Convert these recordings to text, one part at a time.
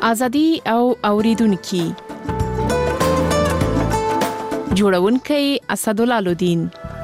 ازادي او اوریدونکو جوړونکي اسدالله الدین.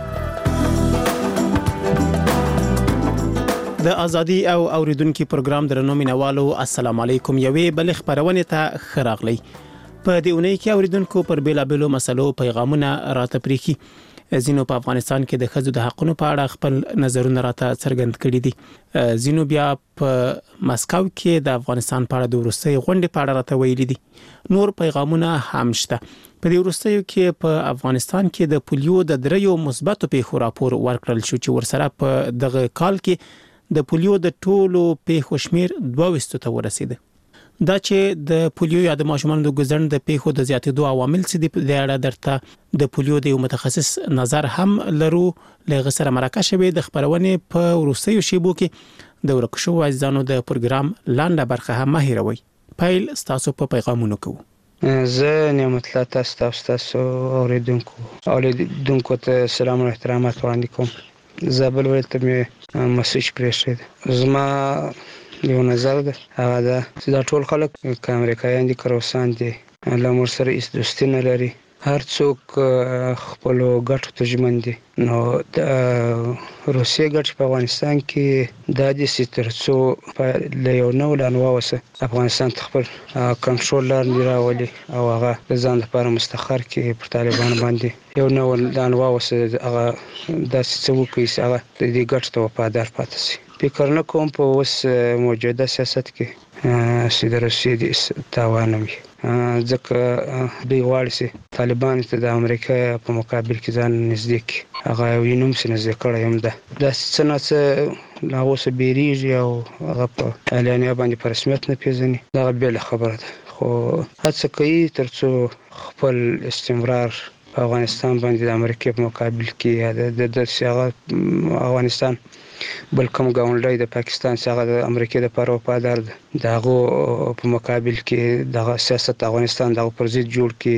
د ازادي او اوریدونکو پروګرام درنو مینوالو السلام علیکم. یوې بل خبرونه ته خراغلی په دې اونۍ کې اوریدونکو پر بیلابلو مسلو پیغامونه راته پریخي. زینو په افغانستان کې د ښځو د حقوقو په اړه خپل نظرونه راته څرګند کړي دي. زینو بیا په مسکو کې د افغانستان په اړه د وروستۍ غونډې په اړه راته ویلي دي. نور پیغامونه هم شته. په دې وروستیو کې په افغانستان کې د پولیو د دریو مثبتو پیښو راپور ورکړل شو چې ورسره په دغه کال کې د پولیو د ټولو پیښو شمیر 22 ته ورسیده. دا چې د پولیو یا د ماشومانو د ګزند د پیښو د زیاتېدو عوامل څه دي، د اړه درته د پولیو د یو متخصص نظر هم لرو. لږ سره مرکه شوي د خبرونه په وروستیو شیبو کې د ورکشو عزیزانو د پروګرام لاندې برخه هم مهیروي. پیل تاسو په پیغامونو کوو. زه نعمت الله تاسو اوریدونکو ته سلام او احترامات وړاندې کوم. زابل ولایت مې مسج پرېښود. زما یو نظر ده هغه ده چې دا ټول خلک که امریکایان دي که روسان دي له موږ سره هیڅ دوستي نه لري. هر څوک خپلو ګټو ته ژمن دي. نو د روسیې ګټې په افغانستان کې دا دي چې تر څو له یو نوع لانوا وسه افغانستان ته خپل کنټرول لاندې راولي او هغه د ځان لپاره مستقر کې پر طالبانو باندې یو نوع لانوا وسه هغه داسې څه وکړي چې هغه د دې ګټو ته وفادار پاتې شي. فکر نه کوم په اوس موجوده سیاست کې چې د روسیې د تاوان وي، ځکه دوی غواړي چې طالبان ته د امریکا په مقابل کې ځان نږدې کړي. هغه یو نوم چې نږدې کړی هم ده. داسې څه نه څه له هغو څه بیریږي او هغه په اعلانیه باندې په رسمیت نه پیژني. دغه بېله خبره ده، خو هڅه کوي تر څو خپل استمرار په افغانستان باندې د امریکا په مقابل کې یا د هغه افغانستان بل کوم ګاونډی د پاکستان څخه د امریکا د لپاره وفادار ده، دغه په مقابل کې دغه سیاست افغانستان دغه پر ضد جوړ کړي.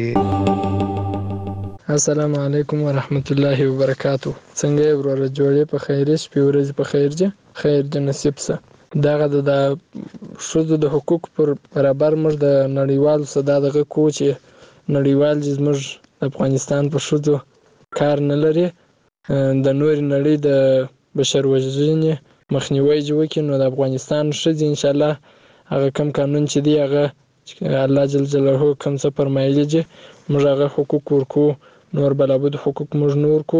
السلام علیکم ورحمت الله وبرکاتو. څنګه یې وروره جوړې په خیر شپې ورځې په خیر دې نصیب شه. دغه د ښځو د حقوق پر برابر موږ د نړیوالو صدا دغه کو چې نړیوال زموږ افغانستان په ښځو کار نه لري، د نور نړۍ د بشر وژنې مخنیوي وکړي. نو د افغانستان ښځې ان شاء الله هغه کم قانون چې دی هغه الله جل جلاله کوم څه فرمایلی دي موږ هغه حقوق ورکو، نور بلابود حقوق موږ نور کو.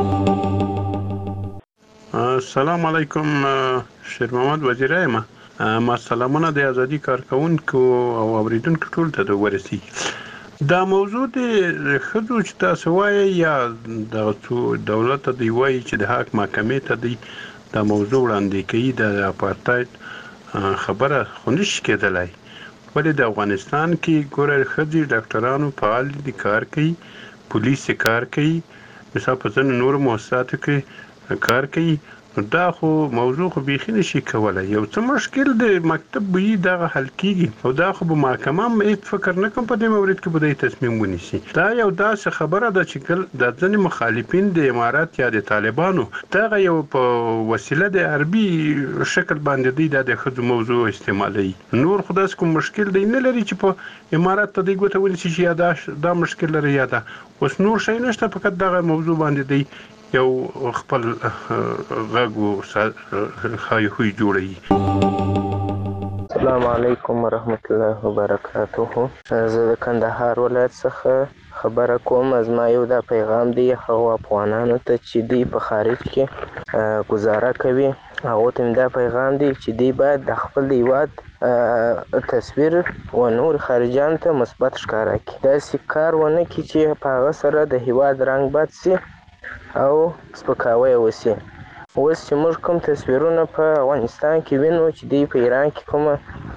السلام علیکم. شیر محمد وزیر ما سلامونه د ازادي کارکونکو او اوریدونکو ټول ته ورسي. دا موضوع د ښځو چې تاسو وایي یا د دولت دی وایي چې د حق محکمې ته دی دا موضوع وړاندې کوي د اپارټاید خبره خو نشي کېدلی. ولې د افغانستان کې ګوره ښځې ډاکټرانو فعال دي، کار کوي، پولیس کار کوي، مثلا په ځینو نورو مؤسساتو کې کار کوي. دا خو موضوع خو بیخي نشي کولای. یو څه مشکل د مکتب وي دغه حل کیږي او دا خو به محکمه هم هیڅ فکر نه کوم په دې مورد کې به د تصمیم ونیسي. دا یو داسې خبره ده چې د ځینې مخالفین د امارات یا د طالبانو دغه یو په وسیله د عربي شکل باندې دی د ښځو موضوع استعمالوي. نور خو داسې کوم مشکل دی نه لري چې په امارات ته دی ګوته ونیسي چې یا دا مشکل لري یا دا اوس نور شی نشته، فقط دغه موضوع باندې دی یو خپل غږ او خایخوی جوړوي. السلام علیکم ورحمت الله وبرکاته. زه د کندهار ولایت څخه خبره کوم. زما یو دا پیغام دی هغو افغانانو ته چې دوی په خارج کې گزاره کوي، هغو ته دا پیغام دی چې دوی باید د خپل هیواد تصویر و نور خارجیانو ته مثبت ښکاره کړي. داسې کار ونه کړي چې په هغه سره د هیواد رنګ بد شي او سپکاوی وشي. اوس چې موږ کوم تصویرونه په افغانستان کې وینو چې دوی په ایران کې کومه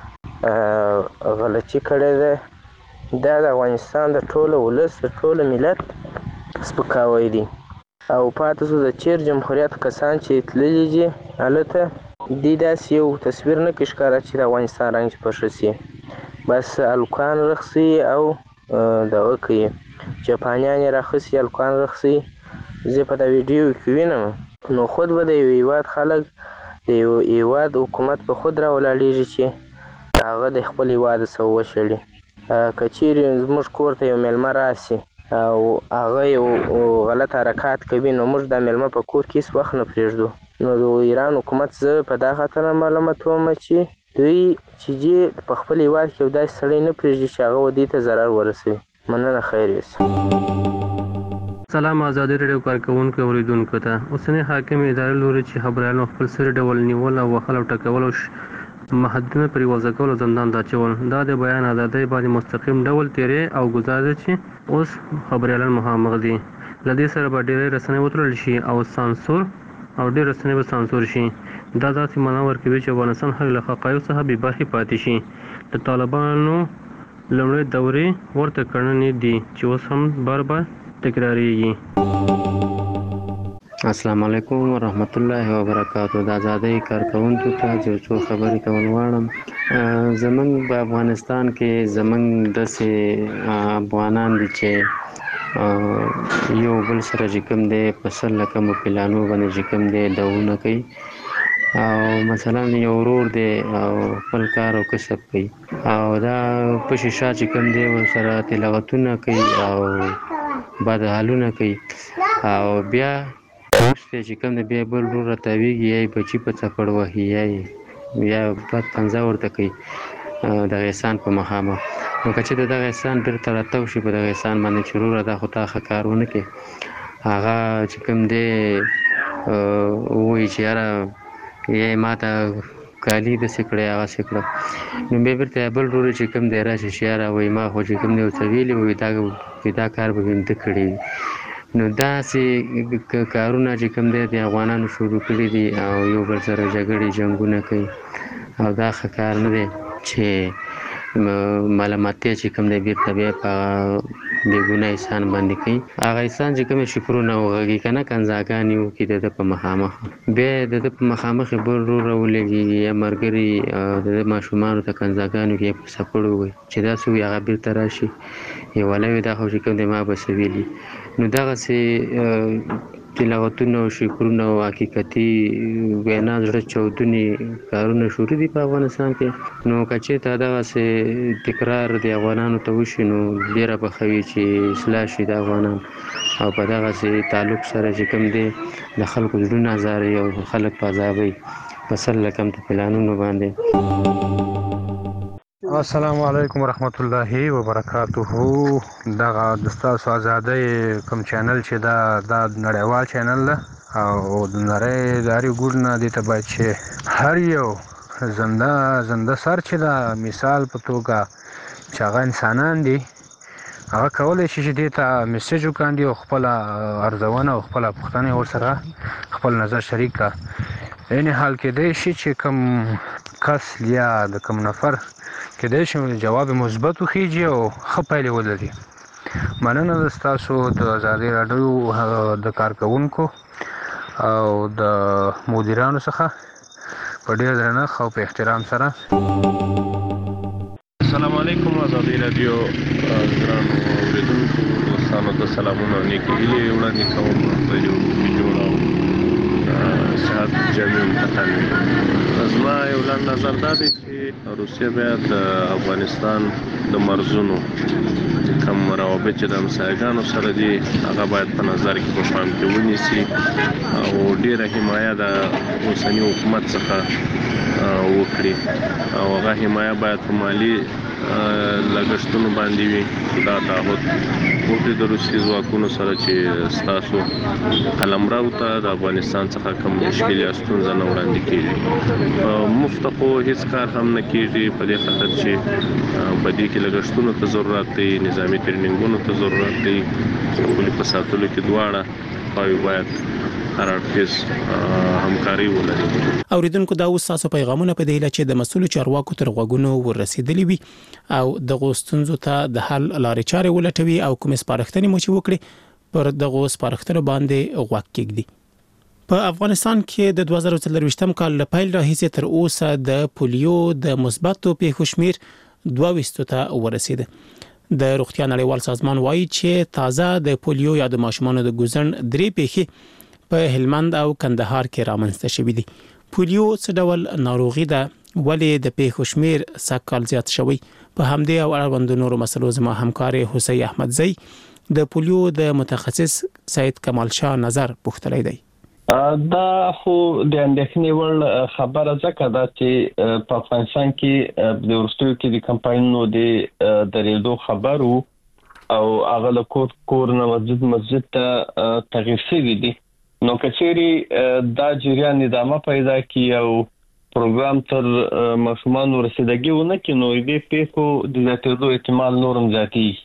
غلطي کړې ده، دا د افغانستان د ټولو ولس د ټولو ملت سپکاوی دی. او پاتې شو د چیر جمهوریت کسان چې تللي دي هلته دوی داسې یو تصویر نه کوي ښکاره چې د افغانستان رنګ چې پشه شي، بس الکان رخصي او دغه کوي جاپانیان یې راخصي الکان رخصي. زه په دا ویډیو کې وینم نو خود به د یو هیواد خلک د یو هیواد حکومت په خود راولاړېږي چې د هغه د خپل هیواد څخه وشړي. که چیرې زموږ کور ته یو میلمه راشي او هغه یو غلط حرکات کوي نو موږ دا میلمه په کور کې هېڅ وخت نه پرېږدو. نو د ایران حکومت زه په دا خاطر معلومات وم چې دوی چې په خپل هیواد کې یو داسې سړی نه پرېږدي چې هغه ودې ته ضرر ورسوي. مننه، خیر یوسي. سلام ازادي راډیو کارکونکو اوریدونکو ته. اوسنی حاکم ادارې لوري چې خبريالانو خپل سر ډول نیول او وهل او ټکول او محدودونه پرې وضع کول او زندان ته اچول دا د بیان ازادۍ باندې مستقیم ډول تیرې او ګزارش چې اوس خبريالان مخامخ دي. له دې سره به ډېرې رسنۍ وتړل شي او سانسور او ډېر رسنۍ به سانسور شي. دا داسې معنا ورکوي چې افغانستان هغې له حقایقو څخه بې برخې پاتې شي. د طالبانو لومړۍ دورې ورته کړنې دي چې اوس هم بار بار تکراریږي. السلام علیکم ورحمت الله وبرکاتہ. د ازادۍ کارکونکو ته یو څو خبرې کول غواړم. زمونږ په افغانستان کې زمونږ داسې افغانان دي چې یو بل سره چې کوم دی په سر له کومو پلانو باندې چې کوم دی دعوونه کوي او مثلا یو ورور دی او خپل کار او کسب کوي او دا په شیشه چې کوم دی ورسره تلاوتونه کوي او بد حالونه کوي او بیا وروسته چې کوم دی بیا بل ورور راتاویږي یا یې بچي په څپړ وهي یا بد پنځه ورته کوي دغه احسان په مخامخ. نو که چې دغه احسان بیرته راتاو شي په دغه احسان باندې چې وروره دا خو تا ښه کار ونه کړې هغه چې کوم دی ووایي چې یاره یا یې ما ته کالي داسې کړی هغسې کړه نو بیا بیرته بل ورور چې کوم دی راشي چې یاره وایي ما خو چې کوم دی ورته ویلي وایي دا کار به مې ده کړی وي. نو داسې کارونه چې کوم دی د افغانانو شروع کړي دي او یو بل سره جګړې جنګونه کوي او دا ښه کار نه دی چې ملامتیا چې کوم دی بیرته بیا په بېګناه انسان باندې کوي. هغه انسان چې کومې شکرونه وغږي که نه کنځاګانې وکړي د ده په مخامخ بیا د ده په مخامخ یې بل ورور راولېږي یا ملګري د ده ماشومانو ته کنځاګانې وکړي یا په څپړو ووایي چې داسې ووایي هغه بیرته راشي یې ولی وي دا خو چې کوم دی ما به څه ویلي. نو دغسې تلاوتونه او شکرونه او حقیقتي وینا زړه چاودونې کارونه شروع دي په افغانستان کې. نو که چېرته دغسې تکرار د افغانانو ته وشي نو ډېره به ښه وي چې اصلاح شي د افغانان او په دغسې تعلق سره چې کوم دی د خلکو زړونه ازاروي او خلک په عذابوي په سر له کم پلانونو باندې. السلام علیکم ورحمت الله وبرکاته. دغه د ستاسو ازادۍ کوم چینل چې دا نړیوال چینل ده او د نړۍ د هر یو ګوټ نه دې ته باید چې هر یو زنده سر چې دا مثال په توګه چې هغه انسانان دي هغه کولی شي چې دې ته میسیج وکاندي او خپله ارزونه او خپله پوښتنې ورسره خپل نظر شریک کړه. عین حال کېدی شي چې کوم کس یا د کوم نفر کېدی شي جواب مثبت وخیږي او ښه پایلې ولري. مننه د ستاسو د ازادۍ راډیو د کارکوونکو او د مدیرانو څخه په ډېر درنښت او په احترام سره. السلام علیکم ازادۍ راډیو ګرانو اورېدونکو دوستانو ته سلامونه او نیکې هیلې وړاندې کوم د یو جوړ او صحت جامع امتحان. زما یو لنډ نظر دا دی چې روسیه باید د افغانستان د مرزونو کوم روابط چې د همسایګانو سره دي هغه باید په نظر کې په پام کې ونیسي او ډېره حمایه د اوسني حکومت څخه وکړي او هغه حمایه باید په مالي لګښتونو باندې وي. دا تعهد وکړي د روسي ځواکونو سره چې ستاسو قلمرو ته د افغانستان څخه کوم مشکل یا ستونزه نه وړاندې کېږي. مفته خو هېڅ کار هم نه کېږي په دې خاطر چې په دې کې لګښتونو ته ضرورت دی، نظامي ټریننګونو ته ضرورت دی. پولي په ساتلو کې دواړه خواوې باید هر اړخیز همکاري ولري. اوریدونکو دا اوس تاسو پیغامونه په دې لچې د مسؤل چارواکو تر غوږونو ورسېدلې وي او د غوستونزو ته د حل لارې چارې ولټوي او کوم سپارښتنې مو چې وکړي پر دغه سپارښتنو باندې غوږ کېږدي. په افغانستان کې د 2023 کال له پیل راهیسې تر اوسه د پولیو د مثبتو پیښو شمیر 22 ته ورسېده. د روغتیا نړیوال سازمان وایي چې تازه د پولیو یا د ماشومانو د ګوزن 3 پیښې په هلمند او کندهار کې رامنځته شوې دي. پولیو څه ډول ناروغي ده ولې د پیښو شمیر سږکال زیات شوی. په همدې او اړوند نورو مسلو زما همکار حسین احمدزی د پولیو د متخصص سید کمال شاه نظر پوښتلی دی. دا خو د اندېښنې وړ خبره ځکه ده چې په افغانستان کې د وروستیو کې د کمپاینونو د درېدو خبر وو او هغه له کور نه مسجد ته تغییر شوی دی. نو کچېری دا جریان ادامه پیدا کی او پروګرام تر ماشومان ورسېدګي ونه کې نو دې پیښو د زیاتېدو احتمال نورم زیاتېږي.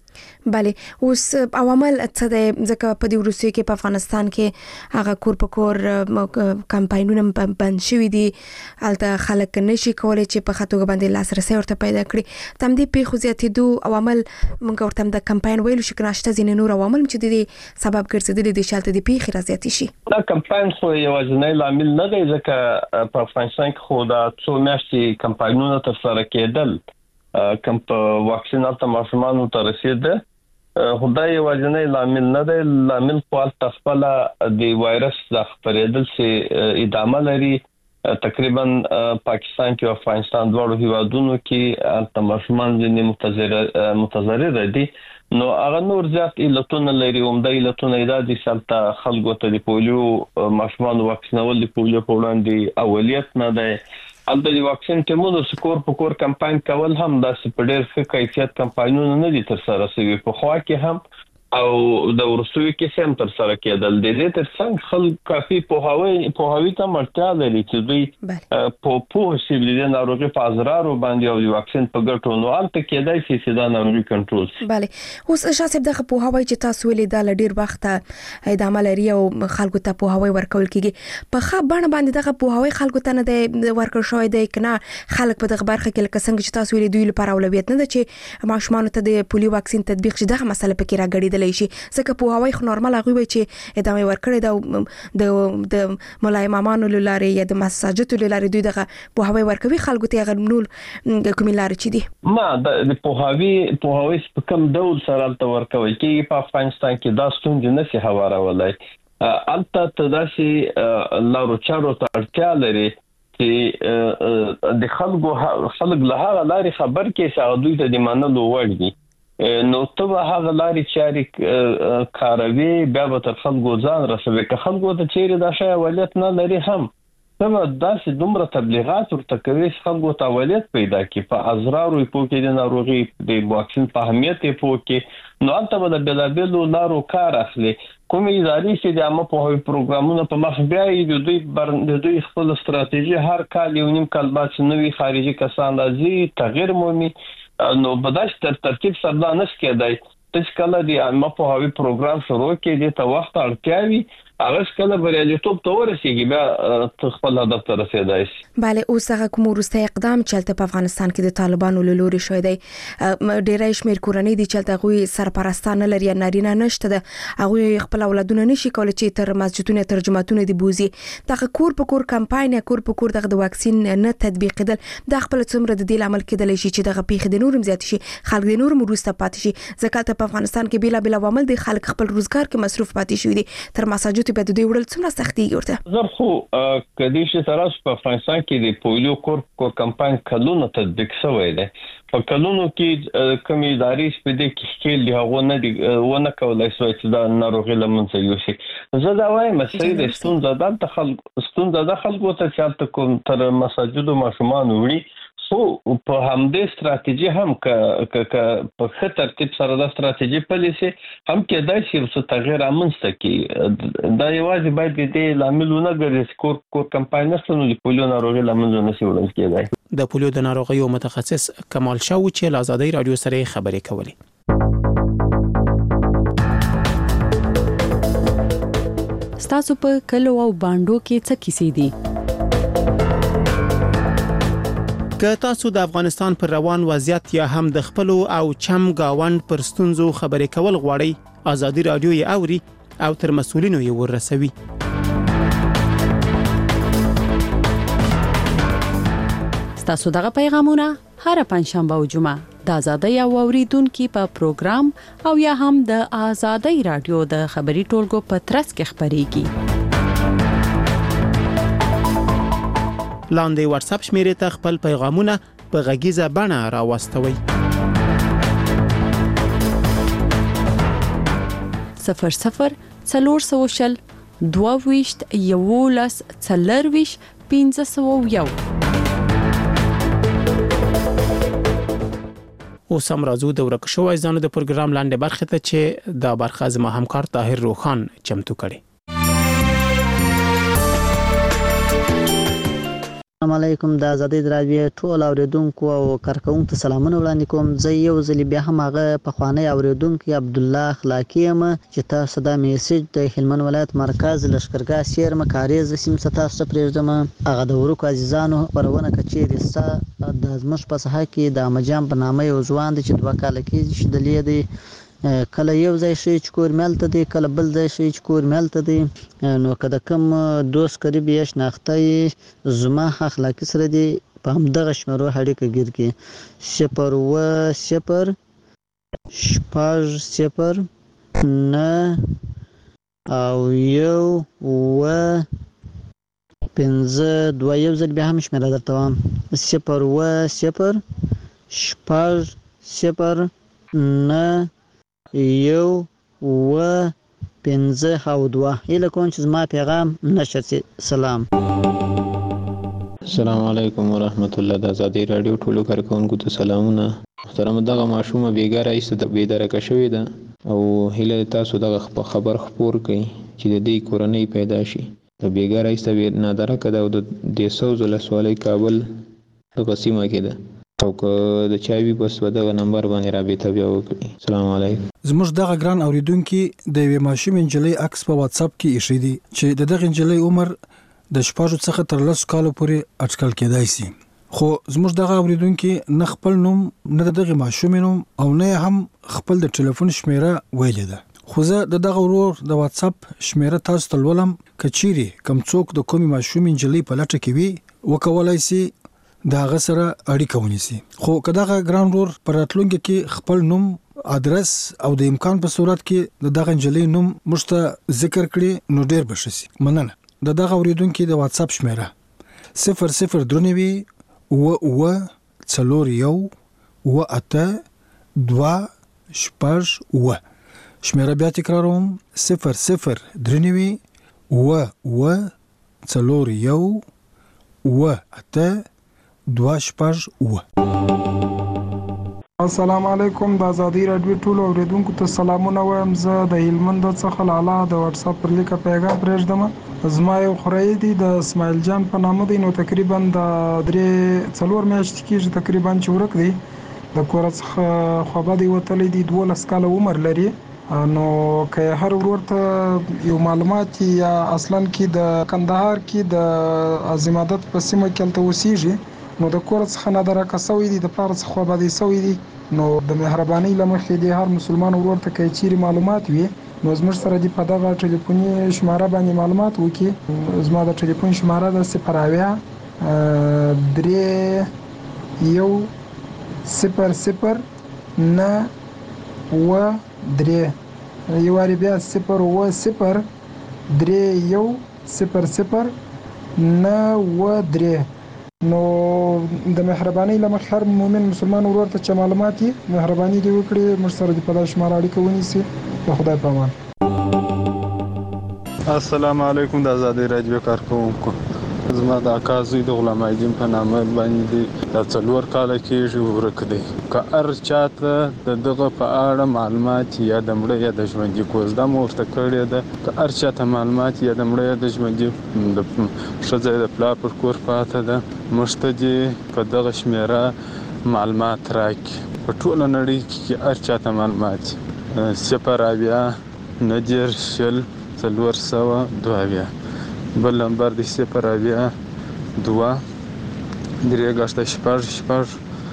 بله اوس عوامل څه دی ځکه په دې وروستیو کې په افغانستان کې هغه کور په کور کمپاینونه بند شوي دي، هلته خلک نشي کولی چې په ښه توګه باندې لاسرسی ورته پیدا کړي. د همدې پیښو زیاتېدو عوامل موږ ورته د کمپاین ویلو شي که نه شته ځینې نور عوامل چې د دې سبب ګرځېدلي دي چې هلته د پیښې رازیاتې شي؟ دا کمپاین خو یوازینی لامل نه دی ځکه په افغانستان کې خو دا څو میاشتې کمپاینونه ترسره کېدل کوم په واکسین الته ماشومانو ته رسېده. خدای یوازینی لامل نه دی، لامل خو خپل د وایرس د خپرېدل چې ادامه لري. تقریبا پاکستان کې او افغانستان دواړو هیوادونو کې الته ماشومان ځینې متضرر دي. نو هغه نور زیات علتونه لري. عمده علتونه دا دي چې الته خلکو ته د پولیو ماشومان واکسینول د پولیو په وړاندې اولیت نه دی. البته د واکسین ټیمونو سکور په کور کمپاین کول هم داسې په ډېر ښه کیفیت کمپاینونه نه دي ترسره شوي. په خوا کې هم او د وروستیو کې هم ترسره کېدل. د دې ترڅنګ خلک کافي پوهاوي ته اړتیا لري چې دوی په پوه شي د ناروغي په اضرارو باندې او د واکسین په ګټو. نو البته کېدای شي چې دا ناروغي کنټرول شي. بله اوس شاسب دغه پوهاوی چې تاسو ویلي دا له ډېر وخته ادامه لري او خلکو ته پوهاوی ورکول کېږي. په ښه بڼه باندې دغه پوهاوی خلکو ته نه دی ورکړل شوی دی که نه خلک په دغه برخه کې لکه څنګه چې تاسو ویلي دوی لپاره اولویت نه ده چې ماشومانو ته د پولیو واکسین تطبیق شي، دغه مسله پکې راګډېدلی شي ځکه پوهاوی خو نورمال هغوی وایي چې ادامه ورکړې ده د ملا امامانو له لارې یا د مساجدو له لارې دوی دغه پوهاوی ورکوي خلکو ته. هغه نور کومې لارې چې دي ما د پوهاوی په کوم ډول سره الته ورکوي کېږي په افغانستان کې دا ستونزې نشي هوارولای. الته ته داسې لارو چارو ته اړتیا لري چې د خلک له هغه لارې خبر کې چې هغه دوی ته د منلو وړ دي. نو ته به هغه لارې چارې کاروي بیا به تر خلکو ځان رسوي. که خلکو ته چیرې دا شی اولیت نه لري هم ته به داسې دومره تبلیغات ورته کوي چې خلکو ته اولیت پیدا کړي، په اضرارو یې پوه کړي، د ناروغي د واکسین په اهمیت یې پوه کړي. نو هلته به د بېلابېلو لارو کار اخلي. کومې ادارې چې د عامه پوهاوي پروګرامونه په مخ بیایي د دوی خپل ستراتیژي هر کال یو نیم کال بعد چې نوي خارجي کسان راځي تغییر مومي. نو بداش ترتیب سره دا نش کېدای. چې کله د عامه پوهاوي پروګرام شروع کې د ته وخت اړتیا وي هغه کله بریالیتوب ته ورسیږي بیا خپل هدف ته رسیدای شي. بله اوس هغه کوم وروستی اقدام چې هلته په افغانستان کې د طالبانو له لورې شوی دی ډېری شمېر کورنۍ دي چې هلته هغوی سرپرستان نه لري یا نارینه نشته ده، هغوی خپل اولادونه نشي کولی چې تر مسجدونه تر جوماتونه دي بوزي. دغه کور په کور کمپاین یا کور په کور دغه د واکسین نه تطبیقېدل دا خپله څومره د دې لامل کېدلی شي چې دغه پیښې د نورم زیات شي، خلک د نورم وروسته پاتې شي ځکه هلته په افغانستان کې بېلابېل عوامل دي، خلک خپل روزګار کې مصروف پاتې شوي دي. تر مساجدو به د دوی وړل څومره سختېږي ورته؟ زه خو کدی چې تاسو په افغانستان کې د پولیو کور کمپاین کلونه تطبیق شوی دی. په کلونو کې کومې ادارې په دې کې ښکیل دي هغه نه دي ونه کولای شي چې دا ناروغي له منځه یوسي. زه دا وایم چې ستونزه ده خلکو ته چې کوم تر مساجدو ماشومان وړي. خو په همدې ستراتیژي هم که په ښه ترتیب سره دا ستراتیژي پلي شي هم کېدای شي څه تغییر رامنځته کړي. دا یوازې باید د دې لامل ونه ګرځي چې کور کمپاین نشته نو د پولیو ناروغي له منځه نشي وړل کېدای. د پولیو د ناروغیو متخصص کمال شاه چې له آزادۍ رادیو سره خبرې کولې. ستاسو په کلو او باندو کې څه کیسې دي؟ که تاسو د افغانستان پر روان وضعیت یا هم د خپلو او چم گاوند پر ستونزو خبرې کول غواړئ آزادۍ رادیو یې اوري او تر مسؤلینو یې ورسوي. ستاسو دغه پیغامونه هر پنځشنبه او جمعه د آزادۍ او اوریدونکو په پروګرام او یا هم د آزادۍ رادیو د خبري ټولګو په ترڅ کې خبريږي. لاندې واتس اپ شمیرې ته خپل پیغامونه په غږیزه بڼه راوستوئ. 00 400 22 11 40 501. اوس هم راځو د ورک شوی ځانو د پروګرام لاندې برخه ته چې دا برخه زما همکار طاهر روخان چمتو کړي. السلام علیکم. د آزادۍ رادیو ټول اوریدونکو او کارکونکو ته سلامونه وړاندې کوم. زه یو ځل بیا هم هغه پخوانی اوریدونکو عبد الله اخلاقی یم چې تاسو دا میسج د هلمند ولایت مرکز لشکرګاه سیر مکاریز سیم تاسو ته پرېږدم. هغه د ورکو عزیزانو خبرونه کچېرې ستا د زموږ په ساحه کې د امجان په نامه یو ځوان دی چې 2 کاله کېږي چې د لیدې کله یو ځای شي چې کور ملته دی، کله بل ځای شي چې کور ملته دی. نو کله کوم دوست قریب یې شناخته زما اخلاقی سره دی په همدغه شمېرو اړیکه ګیر کې 0 0 0 9 او 1 5 2. یو ځل بیا هم شمېره درته وایم 0 0 0 9 1 5 او 2. هیله کوم چې زما پیغام نشر شي. سلام. السلام علیکم ورحمت الله. د آزادۍ رادیو ټولو کارکونکو ته سلامونه. محترم دغه ماشومه بیګاره ایسته د بیدرکه شوې ده او هیله تاسو دغه خبر خپور کړئ چې د دې کورنۍ پیدا شي. د بیګاره ایسته نادرکه ده او د سوز ولسوالۍ کابل دغه سیمه کې ده او که د چاوي بس دغه نمبر باندې رابطه بیا وکړي. السلام علیکم. زموږ دغه ګران اوریدونکو د یوې ماشوم انجلۍ عکس په واتس اپ کې ایښی دی چې دغه انجلۍ عمر د 6 څخه تر 10 کالو پورې اټکل کېدای شي. خو زموږ دغه اوریدونکو نه خپل نوم نه دغه ماشوم نوم او نه هم خپل د ټلیفون شمیره ویلې ده. خو زه دغه ورور د واتس اپ شمیره تاسو ته ولم کچيري کم څوک د کومي ماشوم انجلۍ په لټه کې وي وکولای شي دا غسره اړیکه ونیسي. خو کداغه ګران رور پر راتلونکي کې خپل نوم ادرس او د امکان په صورت کې دغه انجلۍ نوم مشته ذکر کړي نو ډیر بشي. مننه. دغه اوریدونکو د واتس اپ شمیره 00 درنوي و 41 و 2 شپږ و. شمیره بیا تکراروم 00 درنوي و 41 و 2 شپږ و. السلام علیکم. د آزادۍ رادیو ټول اوریدونکو ته سلامونه وایم. زه د هلمند څخه لاله د واتس اپ پر لیکه پیغام پرېږدم. زما یو خورای دی د اسماعیل جان په نامه دی. نو تقریبا د 3-4 میاشتې کېږي تقریبا چې ورک دی. د کور څخه خوابه دی وتلی دی. 12 کاله عمر لري. نو که هر ورور ته یو معلومات یا اصلا کې د کندهار کې د عظیمادت په سیمه کې تل اوسېږي نو د کور څخه نه درکه سوی دي د پلار څخه خوابه دی سوی دي. نو د مهرباني لمخې د هر مسلمان ورور ته کې چیرې معلومات وي نو زموږ سره دی په دغه ټلیفوني شماره باندې معلومات وکړي. زما د ټلیفون شماره د 0 3 1 0 9 و 3 یو واری بیا 0 و 0 3 1 0 0 9 و 3. نو د مهرباني لمخ هر مؤمن مسلمان ورور ته چې معلومات یې مهرباني دی وکړي موږ سره د پدای شمار اړیکه ونیسي. په خدای په امان. السلام علیکم. د آزادۍ رادیو کارکونکو زما د اکا زوی د غلام ایدین په نامه باندې د 4 کاله کېږي ورک دی. که هر چاته د دغه په اړه معلومات یا د مړه یا د ژوندي کوزده مو ورته کړې ده که هر چاته معلومات یا د مړه یا د ژوندي د ښځه د پلار پر کور پاته ده موږ ته دې په دغه شمیره معلومات راکړي. په ټوله نړۍ کې هر چاته معلومات 0 90 402 بل نمبر دی 0 2 3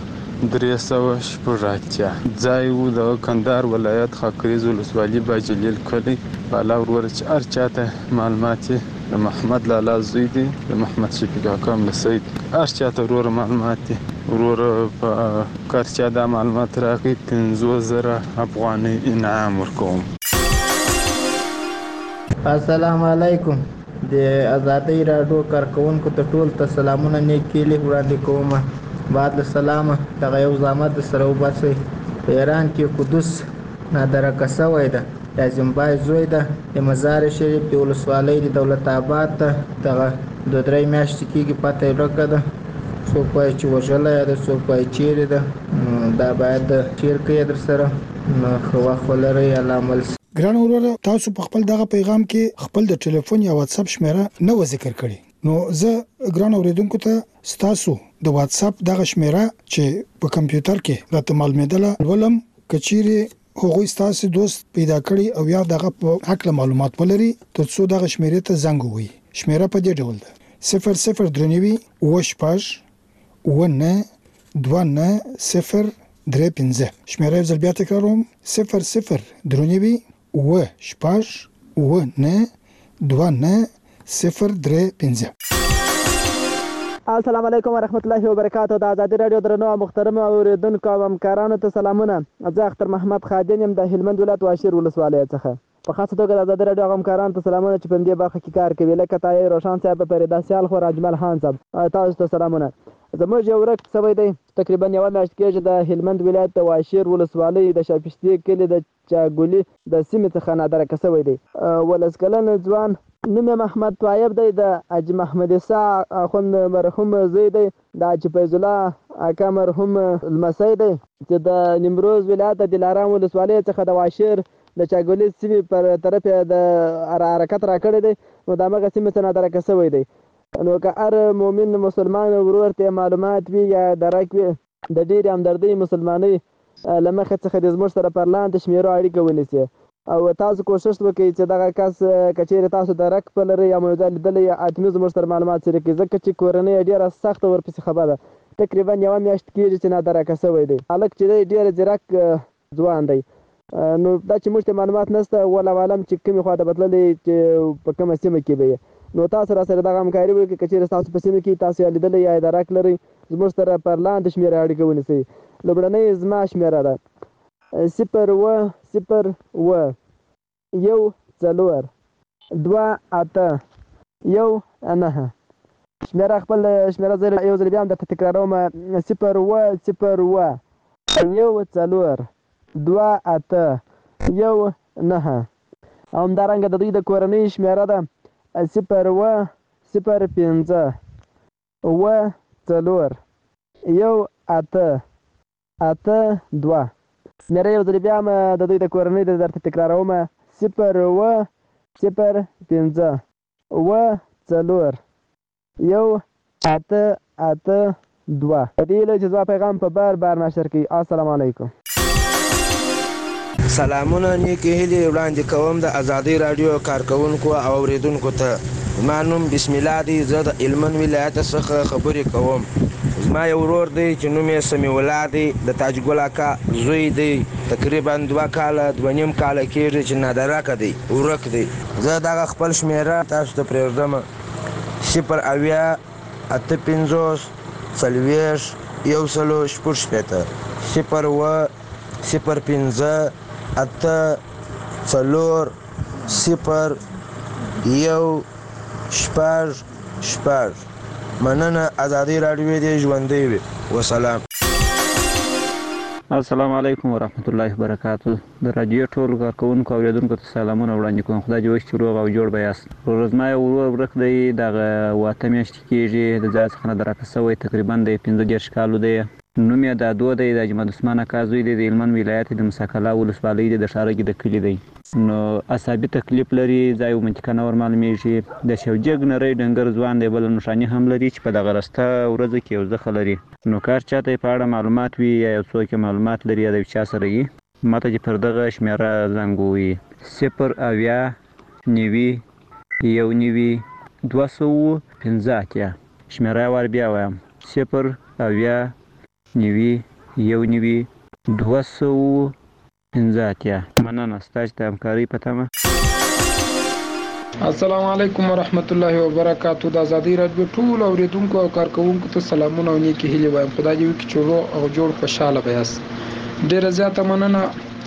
ځای وو د کندهار ولایت خاکریز ولسوالي باجلیل کلی بالا ورور چې هر چاته معلومات د محمد لالا زوی دی د محمد شفیق حکم لسید هر چاته ورور معلومات دی ورور په کارچا د معلومات راکې 50,000 افغاني انعام ورکوم. السلام علیکم. د ازادۍ راډیو کارکونکو ته ټول ته سلامونه نیک هیلې وړاندې کوم. بعد السلام دغه یو زحمت سره وباسئ. په ایران کې قدس نادرکه شوی ده، د زیمبای زوی ده، د مزار شریف د ولسوالۍ د دولت آباد ته دغه 2-3 میاشتې کېږي پته یې ورکه ده. څوک وایي چې وژلی ده، څوک وایي چیرې ده. دا باید شیر کوي در سره. نو ښه وخت ولرئ. الله عمل. ګران وروره، تاسو په خپل دغه پیغام کې خپل د ټلیفون یا واتس اپ شمیره نه و ذکر کړی. نو زه ګران اوریدونکو ته ستاسو د واتس اپ دغه شمیره چې په کمپیوټر کې راته معلومېدله ولم کچيري هغوی ستاسو دوست پیدا کړی او یا دغه په حق معلومات ولري ترڅو دغه شمیره ته زنګ ووهي. شمیره په دې ډول ده: 0039 وشپاش ونه 2903. شمیره یو ځل بیا تکراروم: 0039 وشپاش ونه 2903. السلام علیکم ورحمت الله وبرکاتہ. د ازادي رادیو درنو محترم اوریدونکو او همکارانو ته سلامونه. زه اختر محمد خادم یم د هلمند ولایت واشیر ولسوالۍ څخه. په خاصه توګه د ازادي رادیو همکارانو ته سلامونه چې په دې برخه کې کار کوي، لکه طاهر روشن صاحب، فریدا سیال خو، اجمل خان صاحب، تاسو ته سلامونه. زموږ یو ورک سوی دی تقریبا یو میاشت کېږي د هلمند ولایت د واشیر ولسوالۍ د شاپشتي کلي د چاګولي د سیمې څخه نادرکه سوی دی. ولس کلن ځوان نوم محمد طیب دی، د حاجي محمد عیسی اخوند مرحوم زوی دی، د حاجي فیض الله اکا مرحوم لمسی دی چې د نیمروز ولایت د دلارام ولسوالۍ څخه د واشیر د چاګولي سیمې پر طرف د حرکت راکړی دی. نو د هغه سیمې څخه نادرکه سوی دی. نو که هر مؤمن مسلمان ورور ته معلومات وي یا درک وي د ډېرې همدردۍ مسلمانۍ له مخې څخه د زموږ سره پر لاندې شمیرو اړیکه ونیسي او تاسو کوشش وکړئ چې دغه کس که چیرې تاسو درک په لرئ یا مو ځای لیدلی حتمي زموږ سره معلومات شریک کړئ، ځکه چې کورنۍ یې ډېره سخته ورپسې خبره ده. تقریبا یوه میاشت کېږي چې نادرکه سوی دی. هلک چې دی ډېر ځیرک ځوان دی. نو دا چې موږ ته معلومات نشته، والله عالم چې کومې خوا ته بتللی چې په کومه سیمه کې به یې. نو تاسو را سره دغه همکاري وکړئ. که چیرې تاسو په سیمه کې تاسو یې لیدلی یا درک لرئ، زموږ سره پر لاندې شمېره اړیکه ونیسئ. لومړنۍ زما شمېره ده 010142819. شمېره خپل شمېره زه یو ځل بیا هم درته تکراروم: 010142819. او همدارنګه د دوی د کورنۍ شمېره ده 005041882. شمېره یو ځل بیا هم د دوی د کورنۍ د درته تکراروم: 005041882. په دې هیله چې زما پیغام په بار نشر کړي. السلام علیکم. سلامونه نیکې هیلې وړاندې کوم د ازادۍ راډیو کارکونکو او اوریدونکو ته. زما نوم بسم الله دی. زه د هلمند ولایت څخه خبرې کوم. زما یو ورور دی چې نوم یې سمیع الله دی، د تاجګل اکا زوی دی. تقریبا 2 کاله 2.5 کاله کېږي چې نادرکه دی، ورک دی. زه دغه خپل شمېره تاسو ته پرېږدم: 00504 مننه. ازادي راډیو دې ژوندۍ وي. وسلام. السلام علیکم ورحمت الله وبرکاتہ. د رادیو ټول کارکونکو او اوریدونکو ته سلامونه وړاندې کوم. خدای دې وکړي چې روغ او جوړ به یاست. زما یو ورور ورک دی، دغه 8 میاشتې کېږي د ځای څخه نادرکه سوی. تقریبا د 15 کالو دی. نوم یې دادو دی، د حاجي عثمان اکا زوی دی، د هلمند ولایت د مساکلا ولسوالۍ دی، د ښارګي د کلي دی. نو اعصابي تکلیف لري، ځای منطقه نه ورمعلومېږي. د شوجګ نری ډنګر ځوان دی. بله نښاني هم لري چې په دغه رسته ورځو کې یو زخه لري. نو کار چاته یې په اړه معلومات وي یا یو څوک یې معلومات لري یا د یو چا سره وي، ماته چې پر دغه شمېره زنګ ووهي: 09019 شمېره یې وار بیا وایم: 09019 مننه ستاسو د همکارۍ په تمه. السلام علیکم ورحمت الله وبرکاتہ. د ازادۍ راډیو ټول اوریدونکو او کارکونکو ته سلامونه او نیکې هیلې وایم. خدای دې وکړي چې روغ او جوړ خوشاله به یاست. ډېره زیاته مننه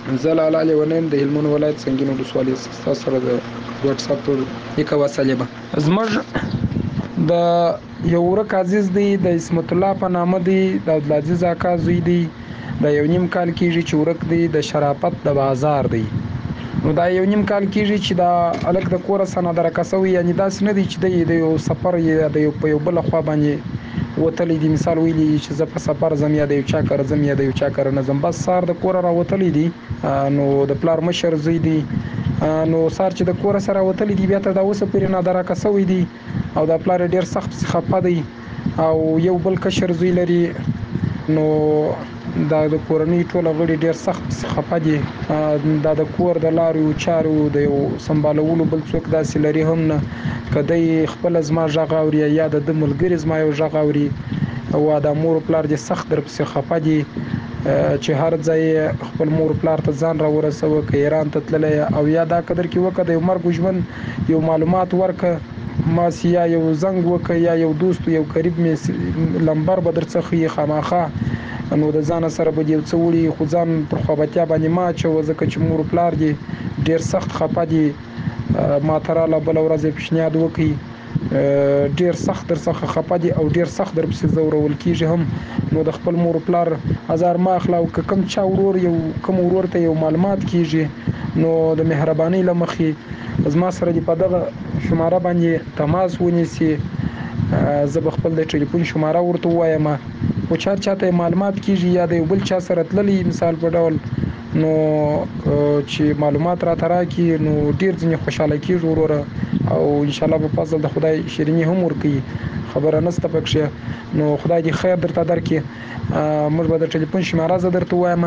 زه لاله لیونیم د هلمند ولایت سنګین ولسوالۍ ستاسو سره د واتس اپ پر یک وسیله به زموږ د یو ورک عزیز دی د اسمت الله په نامه دی د عبدالعزیز اکا زوی دی د یو نیم کال کېږي چې ورک دی د شرافت د بازار دی نو دا یو نیم کال کېږي چې دا الک د کوره سنه درکسوي یعنی داس نه دی چې د یو سفر یا د یو په یو بل خوا باندې وتلې دي مثال ویلي چې زه په سفر زم یا د یو چا کار زم یا د یو چا کار نه زم بس سار د کوره را وتلې دي نو د پلار مشر زوی دی نو سار چې د کوره سره وتلې دي بیا ته دا اوسه پرې نه درکسوي دي او د پلار ډیر سخت خپه دی او یو بل کشر زوی لري نو دا د کورنۍ ټول غړي ډیر سخت خپه دي دا د کور د لارو چارو د یو سمبالولو بل څوک داسې لري هم نه کدی خپل زما ژغ اوري یا د ملګری زما یو ژغ اوري او د مور پلار دې سخت در پسې خپه دي چې هر ځای خپل مور پلار ته ځان را ورسوه که ایران ته تللی او یا دا قدر کې وکړه د یو مرګ ژوند یو معلومات ورکړه ما یا یو زنګ وکړه یا یو دوست یو قریب مې لمبر به درڅخه یې خامخا نو د ځان سره به یو څه وړي خو ځان پر خوابتیا باندې ما اچوه ځکه چې مور پلار دې ډېر سخت خپه دي ما ته راله بله ورځ یې پیشنهاد وکړي ډیر سخت در څخه خپه دي او ډیر سخت در پسې زورول کیږي هم نو د خپل مور پلار هزار ما اخلا او کم چا ورور یو کم ورور ته یو معلومات کیږي نو د مهرباني لمخې زما سره دی په دغه شماره باندې تماس ونیسي زه به خپل د ټلیفون شماره ورته وایم او چاته معلومات کیږي یا د بل چا سره تللی مثال په ډول نو چې معلومات را تراکي نو ډیر ځنې خوشاله کیږي وروره او ان شاء الله په فضل د خدای شیرینی هم ورکي خبره نسته پکښه نو خدای دې خیر درته درکړي موږ به د ټلیفون شماره زه درته وایم